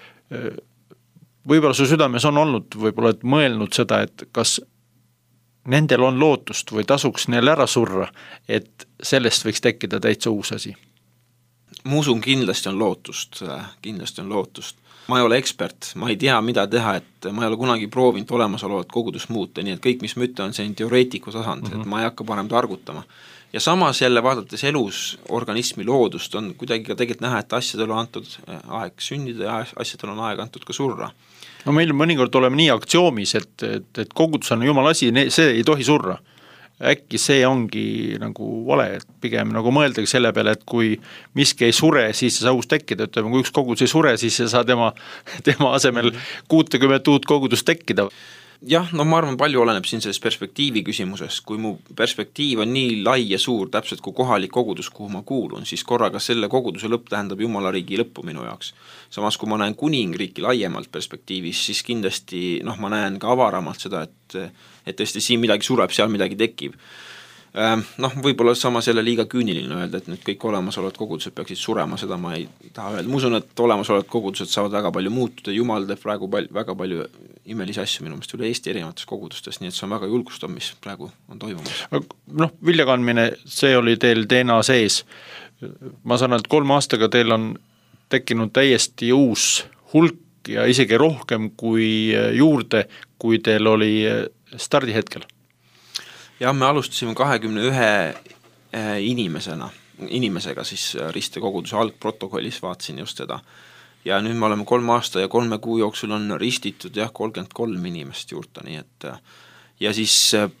võib-olla su südames on olnud, võib-olla et mõelnud seda, et kas nendel on lootust või tasuks neil ära surra, et sellest võiks tekkida täitsa uus asi? Ma usun, kindlasti on lootust, kindlasti on lootust. Ma ei ole ekspert, ma ei tea, mida teha, et ma ei ole kunagi proovinud olemasolevat kogudust muuta, nii et kõik, mis ma ütlen, on see teoreetiku tasand, mm-hmm. et ma ei hakka parem targutama. Ja samas jälle vaadates elus organismi loodust on kuidagi ka tegelikult näha, et asjadel on antud aeg sünnida ja asjadel on aeg antud ka surra. No meil mõnikord oleme nii aktsioomis, et, et, et kogudus on Jumala asi, see ei tohi surra. Äkki see ongi nagu vale, et pigem nagu mõeldagi selle peale, et kui miski ei sure, siis see saa uus tekkida, ütleme, kui üks kogudus ei sure, siis see saa tema, tema asemel kuutekümmet uut kogudust tekkida. Jah, no ma arvan, palju oleneb siin selles perspektiivi küsimuses, kui mu perspektiiv on nii lai ja suur, täpselt kui kohalik kogudus, kuhu ma kuulun, siis korraga selle koguduse lõpp tähendab Jumala riigi lõppu minu jaoks. Samas, kui ma näen kuningriiki laiemalt perspektiivis, siis kindlasti noh, ma näen ka avaramalt seda, et, et tõesti siin midagi sureb, seal midagi tekib. Noh, võib-olla sama selle liiga küüniline öelda, et nüüd kõik olemasolevad kogudused peaksid surema, seda ma ei taha öelda. Ma usun, et olemasolevad kogudused saavad väga palju muutuda, Jumal teeb praegu palju, väga palju imelisi asju minu meelest üle Eesti erinevates kogudustes, nii et see on väga julgustav, mis praegu on toimumas. Noh, viljakandmine, see oli teil D N A sees. Ma saan, et kolme aastaga teil on tekkinud täiesti uus hulk ja isegi rohkem kui juurde, kui teil oli stardihetkel. Jah, me alustasime kahekümne ühe inimesena, inimesega siis Riste koguduse algprotokollis vaatasin just seda. Ja nüüd me oleme kolm aasta ja kolme kuu jooksul on ristitud jah, kolmkümmend kolm inimest juurde, nii et ja siis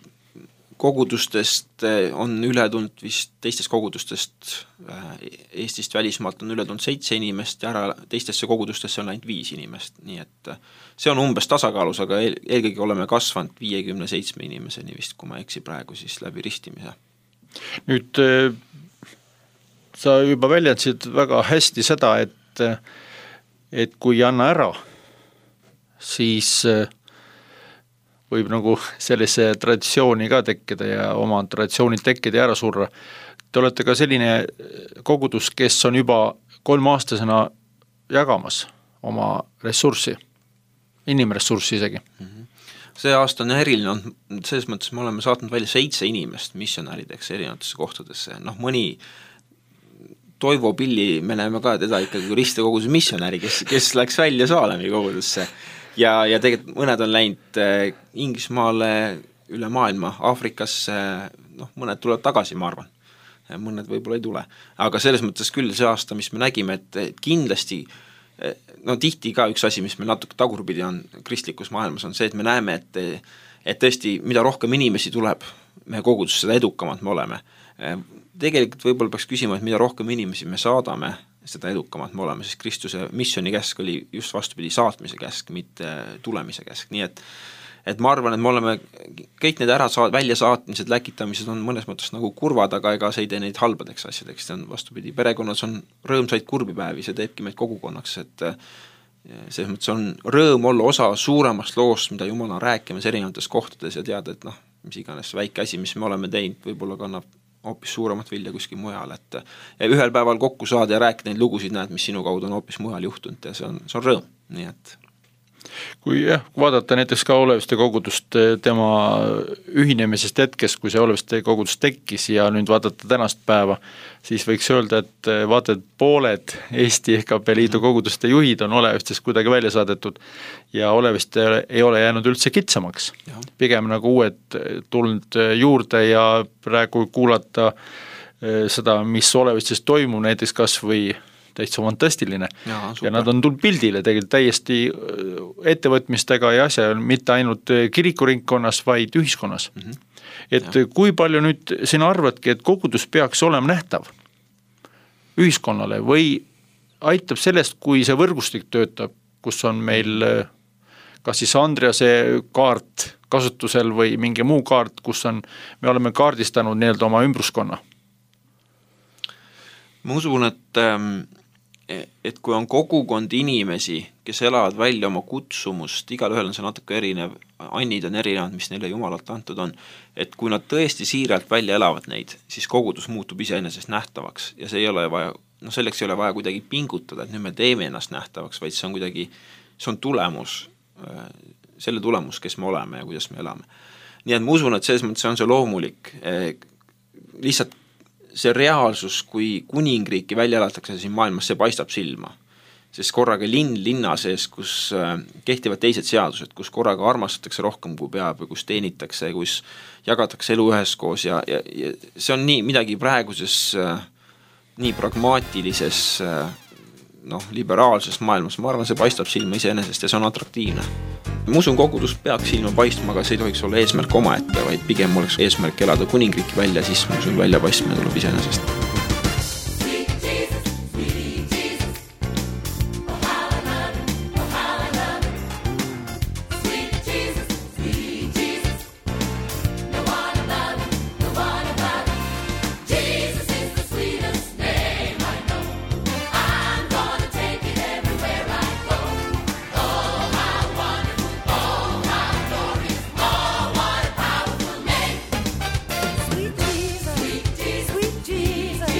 kogudustest on ületund vist teistest kogudustest Eestist välismaalt on ületund seitse inimest ja ära teistesse kogudustesse on ainult viis inimest, nii et see on umbes tasakaalus, aga eelkõige oleme kasvanud viiekümne seitsme inimeseni vist, kui ma eksi praegu siis läbi ristimise. Nüüd sa juba väljendsid väga hästi seda, et, et kui ei anna ära, siis võib nagu sellise traditsiooni ka tekkida ja oma traditsioonid tekkida ja ära surra. Te olete ka selline kogudus, kes on juba kolmaastasena jagamas oma ressurssi, inimressurssi isegi. See aasta on eriline, on selles mõttes me oleme saatnud välja seitse inimest missionärideks erinevatesse kohtadesse, noh mõni Toivo Pilli, me näeme ka teda ikkagi kui ristikoguduse missionäri, kes, kes läks välja Saalemi kogudusse ja, ja tegelikult mõned on läinud Inglismaale, üle maailma, Aafrikasse, noh mõned tulevad tagasi, ma arvan, mõned võib-olla ei tule, aga selles mõttes küll see aasta, mis me nägime, et kindlasti no tihti ka üks asi, mis meil natuke tagurpidi on kristlikus maailmas, on see, et me näeme, et, et tõesti, mida rohkem inimesi tuleb meie kogudusse, seda edukamad me oleme. Tegelikult võib-olla peaks küsima, et mida rohkem inimesi me saadame, seda edukamad me oleme, sest Kristuse missioni käsk oli just vastupidi saatmise käsk, mitte tulemise käsk, nii et et ma arvan, et me oleme kõik need ära saad, välja saatmised, läkitamised on mõnes mõttes nagu kurvad, aga ega see ei tee neid halbadeks asjadeks, see on vastupidi, perekonnas on rõõmsaid kurbipäevi, see teebki meid kogukonnaks, et selles mõttes on rõõm olla osa suuremast loost, mida Jumal on rääkimas erinevates kohtades ja teada, et noh, mis iganes väike asi, mis me oleme teinud, võib-olla kannab hoopis suuremat vilja kuskil mujal, et ja ühel päeval kokku saada ja rääkida neid lugusid, näed, mis sinu kaudu on hoopis mujal juhtunud ja see on, see on rõõm, nii et kui jah, vaadata näiteks ka Oleviste kogudust tema ühinemisest hetkest, kui see Oleviste kogudus tekkis ja nüüd vaadata tänast päeva, siis võiks öelda, et vaata, et pooled Eesti E K P Liidu koguduste juhid on Olevistest kuidagi välja saadetud ja Oleviste ei ole jäänud üldse kitsamaks. Ja. Pigem nagu uued tulnud juurde ja praegu kuulata seda, mis Olevistes toimub, näiteks kas või täitsa fantastiline ja, ja nad on tulnud pildile tegelikult täiesti ettevõtmistega ja asja, mitte ainult kirikuringkonnas, vaid ühiskonnas. Mm-hmm. Et ja. Kui palju nüüd sina arvadki, et kogudus peaks olema nähtav ühiskonnale või aitab sellest, kui see võrgustik töötab, kus on meil kas siis Andrease kaart kasutusel või mingi muu kaart, kus on, me oleme kaardistanud nii-öelda oma ümbruskonna? Ma usun, et et kui on kogukond inimesi, kes elavad välja oma kutsumust, igal ühel on see natuke erinev, annid on erinevad, mis neile Jumalalt antud on, et kui nad tõesti siiralt välja elavad neid, siis kogudus muutub iseenesest nähtavaks ja see ei ole vaja, no selleks ei ole vaja kuidagi pingutada, et nüüd me teeme ennast nähtavaks, vaid see on kuidagi, see on tulemus, selle tulemus, kes me oleme ja kuidas me elame. Nii et ma usun, et selles mõttes on see loomulik, lihtsalt see reaalsus, kui kuningriiki välja elatakse siin maailmas, see paistab silma. Sest korraga linn linna sees, kus kehtivad teised seadused, kus korraga armastatakse rohkem kui peab ja kus teenitakse, kus jagatakse elu üheskoos ja, ja, ja see on nii midagi praeguses nii pragmaatilises noh, liberaalses maailmas, ma arvan, see paistab silma iseenesest ja see on atraktiivne. Ma usun, kogudus peaks silma paistma, aga see ei tohiks olla eesmärk omaette, vaid pigem oleks eesmärk elada kuningriiki välja, siis ma usun, välja paistmine tuleb iseenesest. Jesus, sweet Jesus,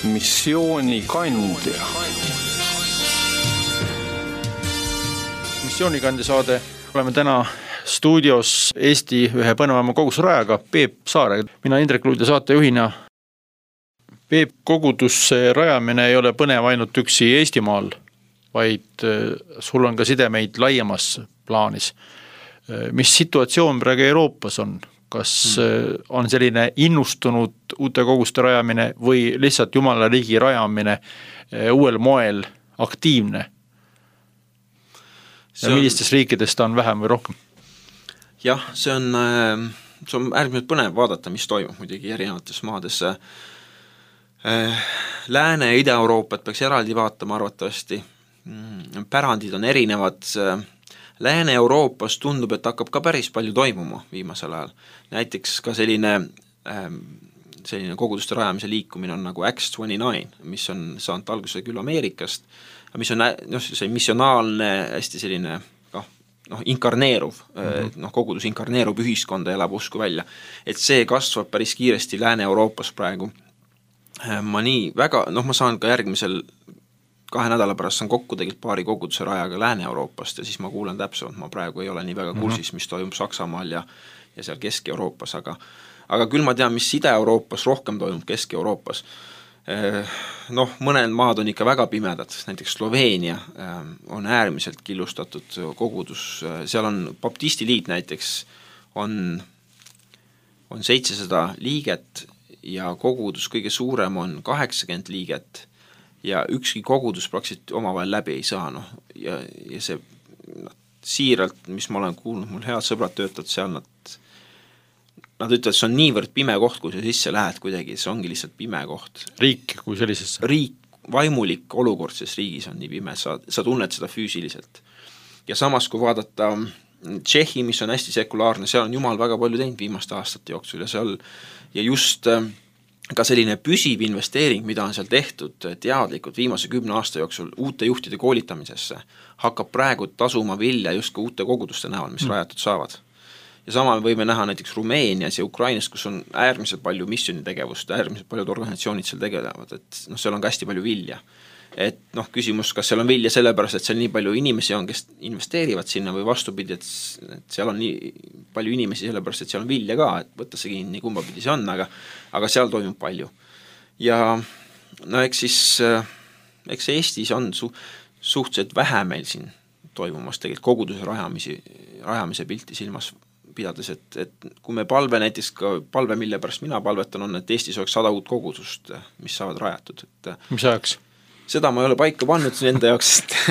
missioonikandja. Missioonikandja saade. Oleme täna stuudios Eesti ühe põnevama kogudusrajaga Peep Saare. Mina Indrek Luud ja saatejuhina. Peep, koguduse rajamine ei ole põnev ainult üksi Eestimaal, vaid sul on ka sidemeid laiemas plaanis. Mis situatsioon praegu Euroopas on? Kas hmm. on selline innustunud uute koguste rajamine või lihtsalt Jumala riigi rajamine uuel moel aktiivne? Ja on... millistes riikides ta on vähem või rohkem? Jah, see on, see on äärmiselt põnev vaadata, mis toimub muidugi erinevates maades. Lääne- ja Ida-Euroopat peaks eraldi vaatama arvatavasti. Pärandid on erinevad. Lääne-Euroopas tundub, et hakkab ka päris palju toimuma viimasel ajal. Näiteks ka selline, selline koguduste rajamise liikumine on nagu Acts kakskümmend üheksa, mis on saanud alguse küll Ameerikast, mis on no, see missionaalne, hästi selline noh, noh, inkarneeruv, mm-hmm. noh, kogudus inkarneerub ühiskonda ja elab usku välja. Et see kasvab päris kiiresti Lääne-Euroopas praegu. Ma nii väga, noh, ma saan ka järgmisel kahe nädala pärast saan kokku tegelikult paari koguduse rajaga Lääne-Euroopast ja siis ma kuulen täpsemalt, ma praegu ei ole nii väga kursis, mis toimub Saksamaal ja, ja seal Kesk-Euroopas, aga, aga küll ma tean, mis Ida-Euroopas rohkem toimub Kesk-Euroopas. Noh, mõned maad on ikka väga pimedad, näiteks Sloveenia on äärmiselt killustatud kogudus, seal on baptistiliit näiteks, on, on seitsesada liiget ja kogudus kõige suurem on kaheksakümmend liiget ja ükski kogudus praktiliselt omavahel läbi ei saa, noh, ja, ja see no, siiralt, mis ma olen kuulnud, mul head sõbrad töötavad seal, nad, nad ütlevad, see on niivõrd pime koht, kui sa sisse lähed kuidagi, see ongi lihtsalt pime koht. Riik kui sellisesse? Riik, vaimulik olukord selles riigis on nii pime, sa, sa tunned seda füüsiliselt. Ja samas, kui vaadata Tšehhi, mis on hästi sekulaarne, seal on Jumal väga palju teinud viimaste aastate jooksul ja seal, ja just ka selline püsiv investeering, mida on seal tehtud teadlikult viimase kümne aasta jooksul uute juhtide koolitamisesse, hakkab praegu tasuma vilja just ka uute koguduste näol, mis mm. rajatud saavad. Ja sama me võime näha näiteks Rumeenias ja Ukrainas, kus on äärmiselt palju missioonitegevust, äärmiselt paljud organisatsioonid seal tegelevad, et noh, seal on ka hästi palju vilja. Et noh, küsimus, kas seal on vilja sellepärast, et seal nii palju inimesi on, kes investeerivad sinna või vastupidi, et, et seal on nii palju inimesi sellepärast, et seal on vilja ka, et võtta see kinni, kumba pidi see on, aga, aga seal toimub palju. Ja no eks siis, eks Eestis on su, suhteliselt vähe meil siin toimumas tegelikult koguduse rajamisi, rajamise pilti silmas pidades, et, et kui me palve näiteks ka palve, mille pärast mina palvetan on, et Eestis oleks sada uut kogudust, mis saavad rajatud. Et, mis ajaks? Seda ma ei ole paika pannud enda jaoks,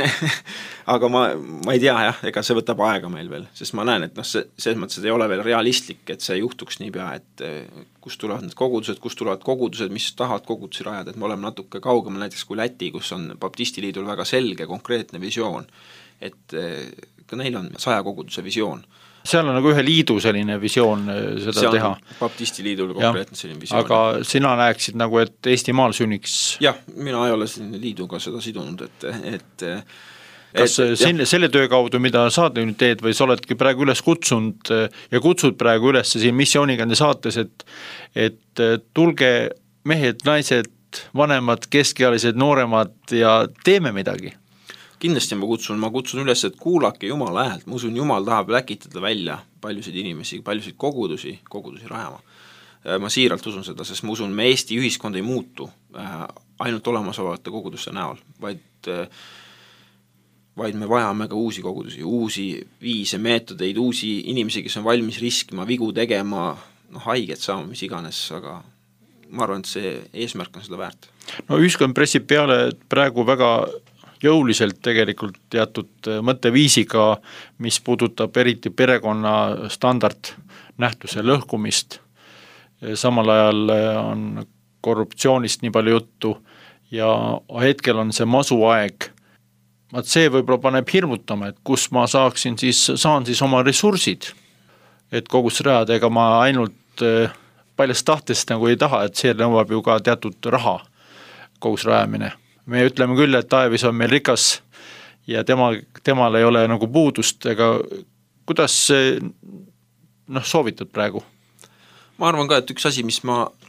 aga ma, ma ei tea jah, ega see võtab aega meil veel, sest ma näen, et noh, see, selles mõttes, et ei ole veel realistlik, et see juhtuks nii pea, et kus tulevad need kogudused, kus tulevad kogudused, mis tahavad kogudusi rajada, et me oleme natuke kaugemal näiteks kui Läti, kus on baptistiliidul väga selge, konkreetne visioon, et ka neil on saja koguduse visioon. Seal on nagu ühe liidu selline visioon seda see teha. Baptistiliidul konkreetne selline visioon. Aga sina näeksid nagu, et Eesti maal sünniks? Jah, mina ei ole selline liiduga seda sidunud, et, et kas et, selle, selle töö kaudu, mida saad nüüd teed või sa oledki praegu üles kutsunud ja kutsud praegu üles siin missioonikandi saates, et, et tulge mehed, naised, vanemad, keskealised, nooremad ja teeme midagi? Kindlasti ma kutsun, ma kutsun üles, et kuulake Jumala häält, ma usun, Jumal tahab läkitada välja paljusid inimesi, paljusid kogudusi, kogudusi rajama. Ma siiralt usun seda, sest ma usun, me Eesti ühiskond ei muutu ainult olemasolevate koguduste näol, vaid, vaid me vajame ka uusi kogudusi, uusi viise, meetodeid, uusi inimesi, kes on valmis riskima, vigu tegema, noh, haiget saama, mis iganes, aga ma arvan, et see eesmärk on seda väärt. No ühiskond pressib peale praegu väga jõuliselt tegelikult teatud mõtteviisiga, mis puudutab eriti perekonna standard nähtuse lõhkumist. Samal ajal on korruptsioonist nii palju juttu ja hetkel on see masuaeg. Vaat see võib-olla paneb hirmutama, et kus ma saaksin siis, saan siis oma ressursid, et kogus rajada, ega ma ainult paljast tahtest nagu ei taha, et see nõuab ju ka teatud raha kogus rajamine. Me ütleme küll, et taevis on meil rikas ja tema, temal ei ole nagu puudust, ega kuidas noh, soovitad praegu? Ma arvan ka, et üks asi, mis ma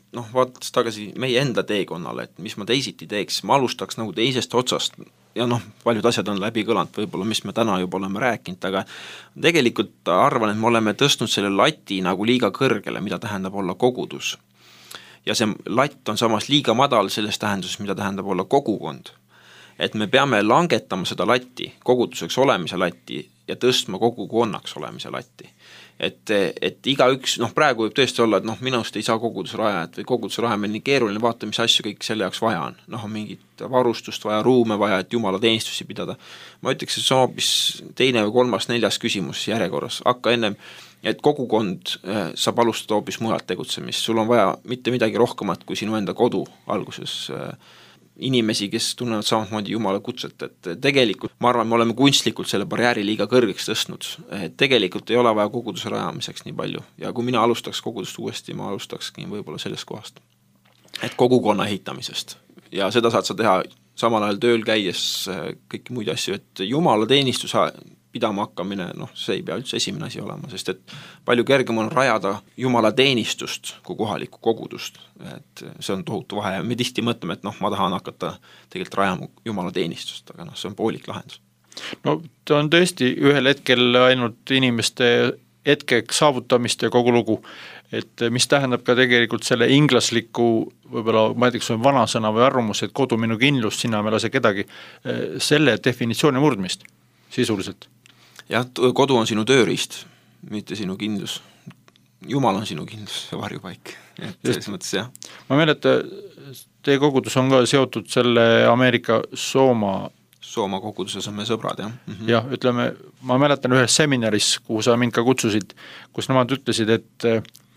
noh, vaadates tagasi meie enda teekonnale, et mis ma teisiti teeks, ma alustaks nagu teisest otsast ja noh, paljud asjad on läbi kõlanud võib-olla, mis me täna juba oleme rääkinud, aga tegelikult arvan, et me oleme tõstnud selle lati nagu liiga kõrgele, mida tähendab olla kogudus. Ja see latt on samas liiga madal selles tähenduses, mida tähendab olla kogukond. Et me peame langetama seda latti, koguduseks olemise latti ja tõstma kogukonnaks olemise latti. Et, et iga üks, noh praegu võib tõesti olla, et noh, minust ei saa koguduse rajajat või koguduse rajamine nii keeruline, vaata, mis asju kõik selle jaoks vaja on. Noh, on mingit varustust vaja, ruume vaja, et jumala teenistusi pidada. Ma ütleks, et see on hoopis teine või kolmas, neljas küsimus järjekorras. Hakka ennem, et kogukond saab alustada hoopis mujalt tegutsemist. Sul on vaja mitte midagi rohkemat kui sinu enda kodu alguses inimesi, kes tunnevad samamoodi jumala kutset, et tegelikult ma arvan, me oleme kunstlikult selle barjääri liiga kõrgeks tõstnud, et tegelikult ei ole vaja koguduse rajamiseks nii palju ja kui mina alustaks kogudust uuesti, ma alustakski võib-olla sellest kohast, et kogukonna ehitamisest ja seda saad sa teha samal ajal tööl käies kõiki muid asju, et jumala teenistus pidama hakkamine, noh, see ei pea üldse esimene asi olema, sest et palju kergem on rajada jumala teenistust kui kohalikku kogudust, et see on tohutu vahe ja me tihti mõtleme, et noh, ma tahan hakata tegelikult rajama jumala teenistust, aga noh, see on poolik lahendus. No ta on tõesti ühel hetkel ainult inimeste hetkeks saavutamist ja kogu lugu, et mis tähendab ka tegelikult selle inglasliku, võib-olla ma ei tea, kas on vanasõna või arvamus, et kodu minu kindlus, sina me lase kedagi, selle definitsiooni murdmist sisuliselt. Jah, kodu on sinu tööriist, mitte sinu kindlus. Jumal on sinu kindlus ja varjupaik. Et selles mõttes, jah. Ma meeleta, teie kogudus on ka seotud selle Ameerika Sooma Sooma koguduses on me sõbrad, jah. Mm-hmm. Jah, ütleme, ma mäletan ühes seminaris, kuhu sa mind ka kutsusid, kus nemad ütlesid, et,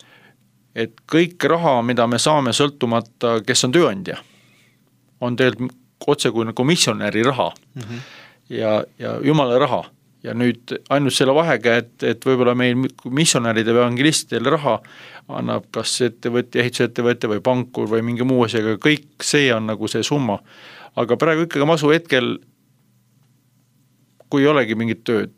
et kõik raha, mida me saame sõltumata, kes on tööandja, on tegelikult otse kui nagu missionäri raha mm-hmm. ja, ja jumala raha. Ja nüüd ainult selle vahega, et, et võib-olla meil missionäride või evangelistidele raha annab kas ettevõtja, ehitusettevõtja või pankur või mingi muu asjaga, kõik see on nagu see summa. Aga praegu ikkagi masu hetkel, kui ei olegi mingit tööd,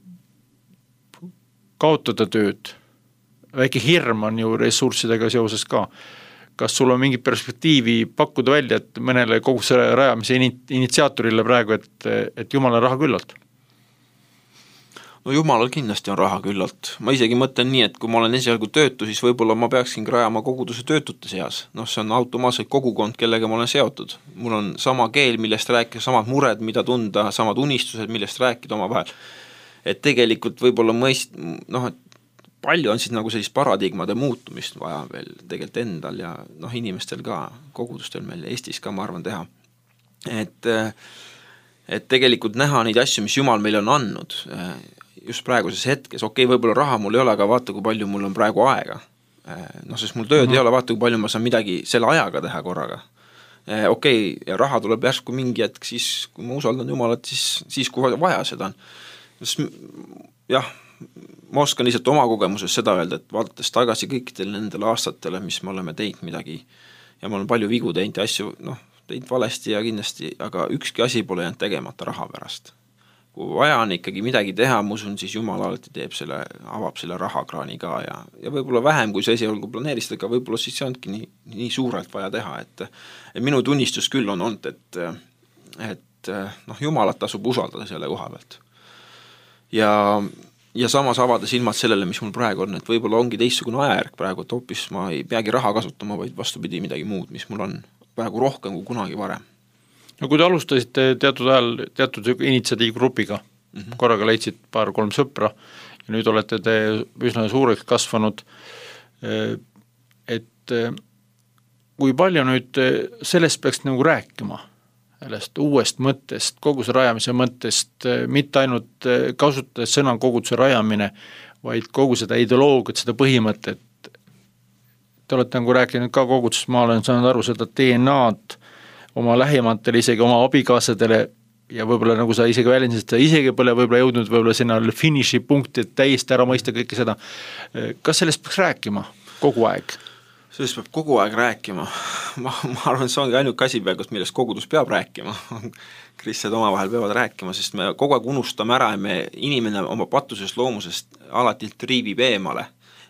kaotada tööd, väike hirm on ju ressurssidega seoses ka. Kas sul on mingi perspektiivi pakkuda välja, et mõnele kogu selle rajamise initsiaatorile praegu, et, et jumala raha küllalt? No jumalal kindlasti on raha küllalt. Ma isegi mõtlen nii, et kui ma olen esialgu töötu, siis võib-olla ma peaksin rajama koguduse töötute seas. Noh, see on automaatselt kogukond, kellega ma olen seotud. Mul on sama keel, millest rääkida, samad mured, mida tunda, samad unistused, millest rääkida oma vahel. Et tegelikult võib-olla mõist, noh, et palju on siis nagu sellist paradigmade muutumist vaja veel tegelikult endal ja noh, inimestel ka, kogudustel meil Eestis ka, ma arvan, teha. Et, et tegelikult näha neid asju, mis Jumal meile on andnud just praeguses hetkes, okei, võib-olla raha mul ei ole, aga vaata, kui palju mul on praegu aega. Noh, sest mul tööd mm-hmm. ei ole, vaata, kui palju ma saan midagi selle ajaga teha korraga. Okei, ja raha tuleb järsku mingi hetk, siis kui ma usaldan Jumalat, siis, siis kui vaja seda on. Sest, jah, ma oskan lihtsalt oma kogemuses seda öelda, et vaadates tagasi kõikidele nendele aastatele, mis me oleme teinud midagi, ja ma olen palju vigu teinud ja asju, noh, teinud valesti ja kindlasti, aga ükski asi pole jäänud tegemata raha pärast. Kui vaja on ikkagi midagi teha, ma usun, siis Jumal alati teeb selle, avab selle rahakraani ka ja, ja võib-olla vähem, kui see esialgu planeerisid, aga võib-olla siis see ongi nii, nii suurelt vaja teha, et, et minu tunnistus küll on olnud, et, et noh, Jumalat tasub usaldada selle koha pealt. Ja, ja samas avada silmad sellele, mis mul praegu on, et võib-olla ongi teistsugune ajärg praegu, et hoopis ma ei peagi raha kasutama, vaid vastupidi midagi muud, mis mul on praegu rohkem kui kunagi varem. No kui te alustasite teatud ajal teatud initsiatiivgrupiga, mm-hmm. korraga leidsid paar-kolm sõpra ja nüüd olete te üsna suureks kasvanud, et kui palju nüüd sellest peaks nagu rääkima, sellest uuest mõttest, koguse rajamise mõttest, mitte ainult kasutades sõna koguduse rajamine, vaid kogu seda ideoloogiat, seda põhimõtet. Te olete nagu rääkinud ka kogudusest, ma olen saanud aru seda D N A-d, oma lähimatele, isegi oma abikaasadele ja võib-olla nagu sa isegi väljendasid, sa isegi pole võib-olla jõudnud võib-olla sinna finiši punkti, et täiesti ära mõista kõike seda. Kas sellest peaks rääkima kogu aeg? Sellest peab kogu aeg rääkima. Ma, ma arvan, see ongi ainuke asi peal, millest kogudus peab rääkima. Kristjad oma vahel peavad rääkima, sest me kogu aeg unustame ära ja me inimene oma patusest loomusest alati triibib eemale.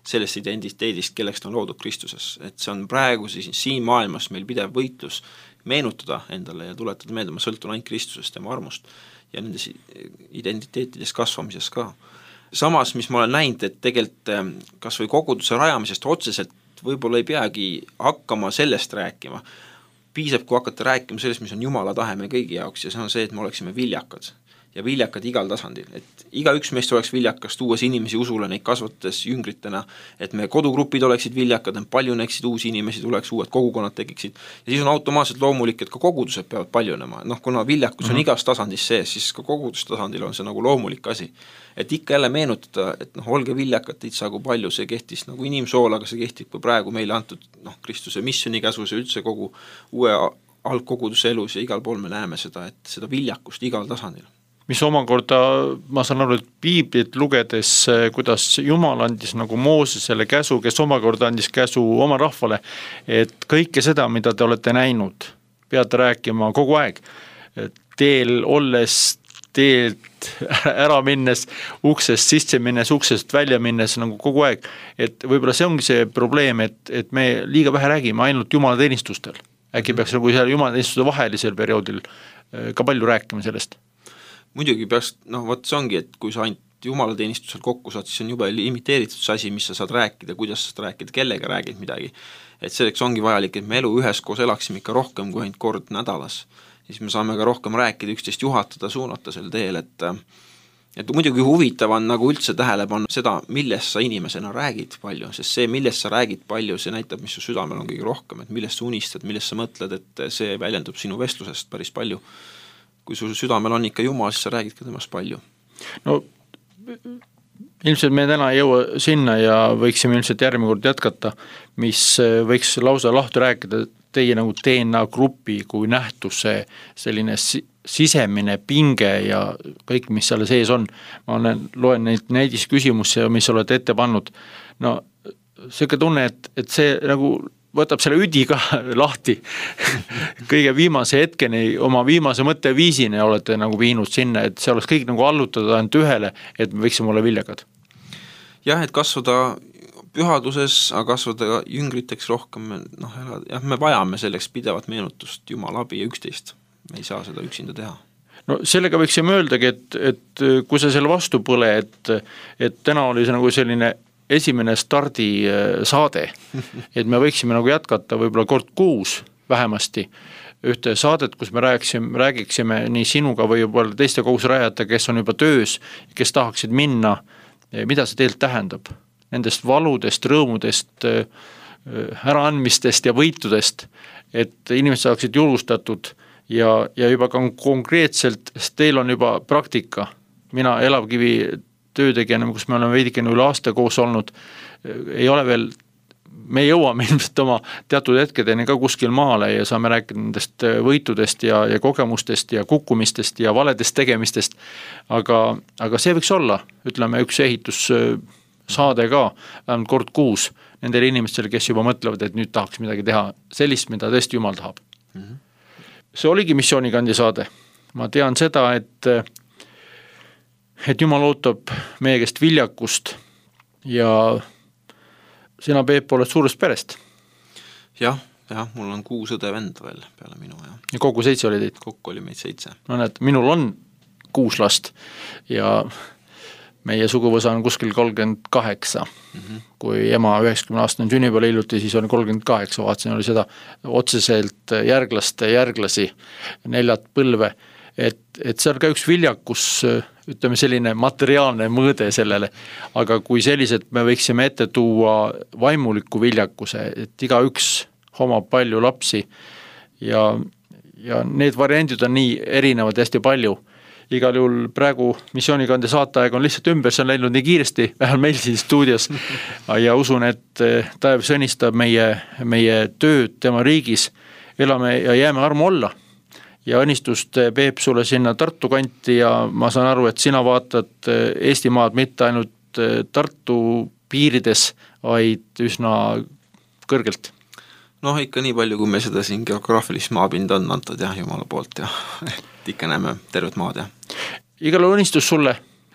sellest identiteedist, kelleks ta on loodud Kristuses. Et see on praegu siis siin maailmas meil pidev võitlus meenutada endale ja tuletada meelde, ma sõltun ainult Kristusest, tema armust ja nendes identiteetides kasvamises ka. Samas, mis ma olen näinud, et tegelikult kas või koguduse rajamisest otseselt võib-olla ei peagi hakkama sellest rääkima, piisab, kui hakata rääkima sellest, mis on Jumala tahe me kõigi jaoks ja see on see, et me oleksime viljakad ja viljakad igal tasandil, et iga üks meist oleks viljakas, tuues inimesi usule, neid kasvatades jüngritena, et me kodugrupid oleksid viljakad, paljuneksid uusi inimesi, tuleks uued kogukonnad tekiksid ja siis on automaatselt loomulik, et ka kogudused peavad paljunema, noh kuna viljakus on mm -hmm. igas tasandis sees, siis ka kogudustasandil on see nagu loomulik asi, et ikka jälle meenutada, et noh, olge viljakad, itsagu palju, see kehtis nagu inimsool, aga see kehtib ka praegu meile antud noh, Kristuse missionikäsus ja üldse kogu uue algkoguduse elus ja igal pool me näeme seda, et seda viljakust igal tasandil. Mis omakorda, ma saan aru, et piiblit lugedes, kuidas Jumal andis nagu Moosesele käsu, kes omakorda andis käsu oma rahvale, et kõike seda, mida te olete näinud, peate rääkima kogu aeg. Teel olles, teelt ära minnes, uksest sisse minnes, uksest välja minnes nagu kogu aeg. Et võib-olla see ongi see probleem, et, et me liiga vähe räägime ainult Jumala teenistustel. Äkki peaks nagu seal Jumala teenistuse vahelisel perioodil ka palju rääkima sellest. Muidugi peaks, noh võt see ongi, et kui sa ainult Jumala teenistusel kokku saad, siis on juba imiteeritud see asi, mis sa saad rääkida, kuidas sa saad rääkida, kellega räägid midagi. Et selleks ongi vajalik, et me elu üheskoos elaksime ikka rohkem kui ainult kord nädalas. Siis me saame ka rohkem rääkida, üksteist juhatada, suunata sel teel, et, et muidugi huvitav on nagu üldse tähele panna seda, millest sa inimesena räägid palju, sest see, millest sa räägid palju, see näitab, mis su südamel on kõige rohkem, et millest sa unistad, millest sa mõtled, et see väljendub sinu vestlusest päris palju. Kui su südamel on ikka Jumal, siis sa räägid ka temast palju. No ilmselt me täna ei jõua sinna ja võiksime ilmselt järgmine kord jätkata, mis võiks lausa lahti rääkida teie nagu D N A grupi kui nähtuse selline sisemine pinge ja kõik, mis seal sees on. Ma olen, loen neid näidis küsimusi, mis olete ette pannud. No selline tunne, et, et see nagu võtab selle üdi ka lahti kõige viimase hetkeni, oma viimase mõtteviisini olete nagu viinud sinna, et see oleks kõik nagu allutada ainult ühele, et me võiksime olla viljakad. Jah, et kasvada pühaduses, aga kasvada jüngriteks rohkem, noh, jah, me vajame selleks pidevat meenutust Jumala abi ja üksteist. Me ei saa seda üksinda teha. No sellega võiksime öeldagi, et, et kui sa selle vastu põle, et, et täna oli see nagu selline esimene stardi saade, et me võiksime nagu jätkata võib-olla kord kuus vähemasti ühte saadet, kus me räägiksime, räägiksime nii sinuga või võib-olla teiste kogusrajajate, kes on juba töös, kes tahaksid minna, mida see teelt tähendab, nendest valudest, rõõmudest, äraandmistest ja võitudest, et inimesed saaksid julgustatud ja, ja juba konkreetselt, sest teil on juba praktika, mina Elavkivi töötegijana, kus me oleme veidikene üle aasta koos olnud, ei ole veel, me jõuame ilmselt oma teatud hetkedeni ka kuskil maale ja saame rääkida nendest võitudest ja, ja kogemustest ja kukkumistest ja valedest tegemistest, aga, aga see võiks olla, ütleme, üks ehitussaade ka, vähemalt kord kuus, nendele inimestele, kes juba mõtlevad, et nüüd tahaks midagi teha sellist, mida tõesti Jumal tahab. Mm-hmm. See oligi missioonikandi saade. Ma tean seda, et et Jumal ootab meie käest viljakust ja sina, Peep, oled suurest perest. Jah, jah, mul on kuus õde vend veel peale minu. Ja, ja kogu seitse oli teid? Kokku oli meid seitse. No näed, minul on kuus last ja meie suguvõsa on kuskil kolmkümmend kaheksa. Mm-hmm. Kui ema üheksakümne aastane sünnipäeval hiljuti, siis oli kolmkümmend kaheksa, vaatasin, oli seda otseselt järglaste järglasi, neljad põlve. Et, et see on ka üks viljakus, ütleme selline materiaalne mõõde sellele, aga kui sellised me võiksime ette tuua vaimuliku viljakuse, et iga üks homab palju lapsi ja, ja need variandid on nii erinevad hästi palju. Igal juhul praegu missioonikande saateaeg on lihtsalt ümber, see on läinud nii kiiresti, vähemalt meil siin stuudios ja usun, et Taev sõnistab meie, meie tööd tema riigis, elame ja jääme armu olla. Ja õnnistust, Peep, sulle sinna Tartu kanti ja ma saan aru, et sina vaatad Eestimaad mitte ainult Tartu piirides, vaid üsna kõrgelt. Noh, ikka nii palju, kui me seda siin geograafilist maapind on antud jah, Jumala poolt ja et ikka näeme tervet maad ja. Igal õnnistus sulle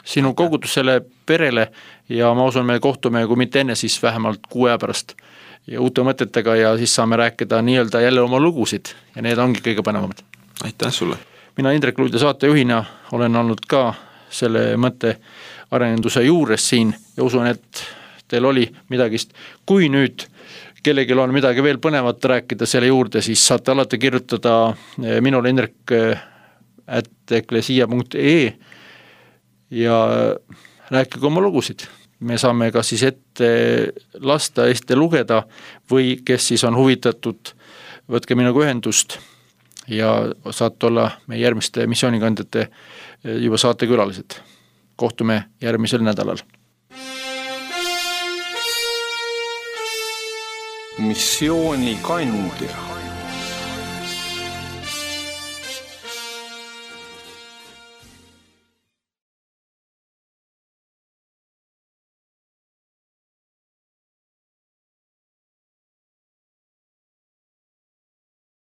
sinu kogudusele, perele ja ma usun, me kohtume, kui mitte enne, siis vähemalt kuu aja pärast ja uute mõtetega ja siis saame rääkida nii-öelda jälle oma lugusid ja need ongi kõige põnevamad. Aitäh sulle! Mina Indrek Luud ja saatejuhina olen olnud ka selle mõtte arenduse juures siin ja usun, et teil oli midagist. Kui nüüd kellelgi on midagi veel põnevat rääkida selle juurde, siis saate alati kirjutada minule indrek at eklesia punkt ee ja rääkige oma lugusid. Me saame ka siis ette lasta, ette lugeda või kes siis on huvitatud, võtke minuga ühendust ja saate olla meie järgmiste missioonikandjate juba saatekülalised. Kohtume järgmisel nädalal. Missioonikandja.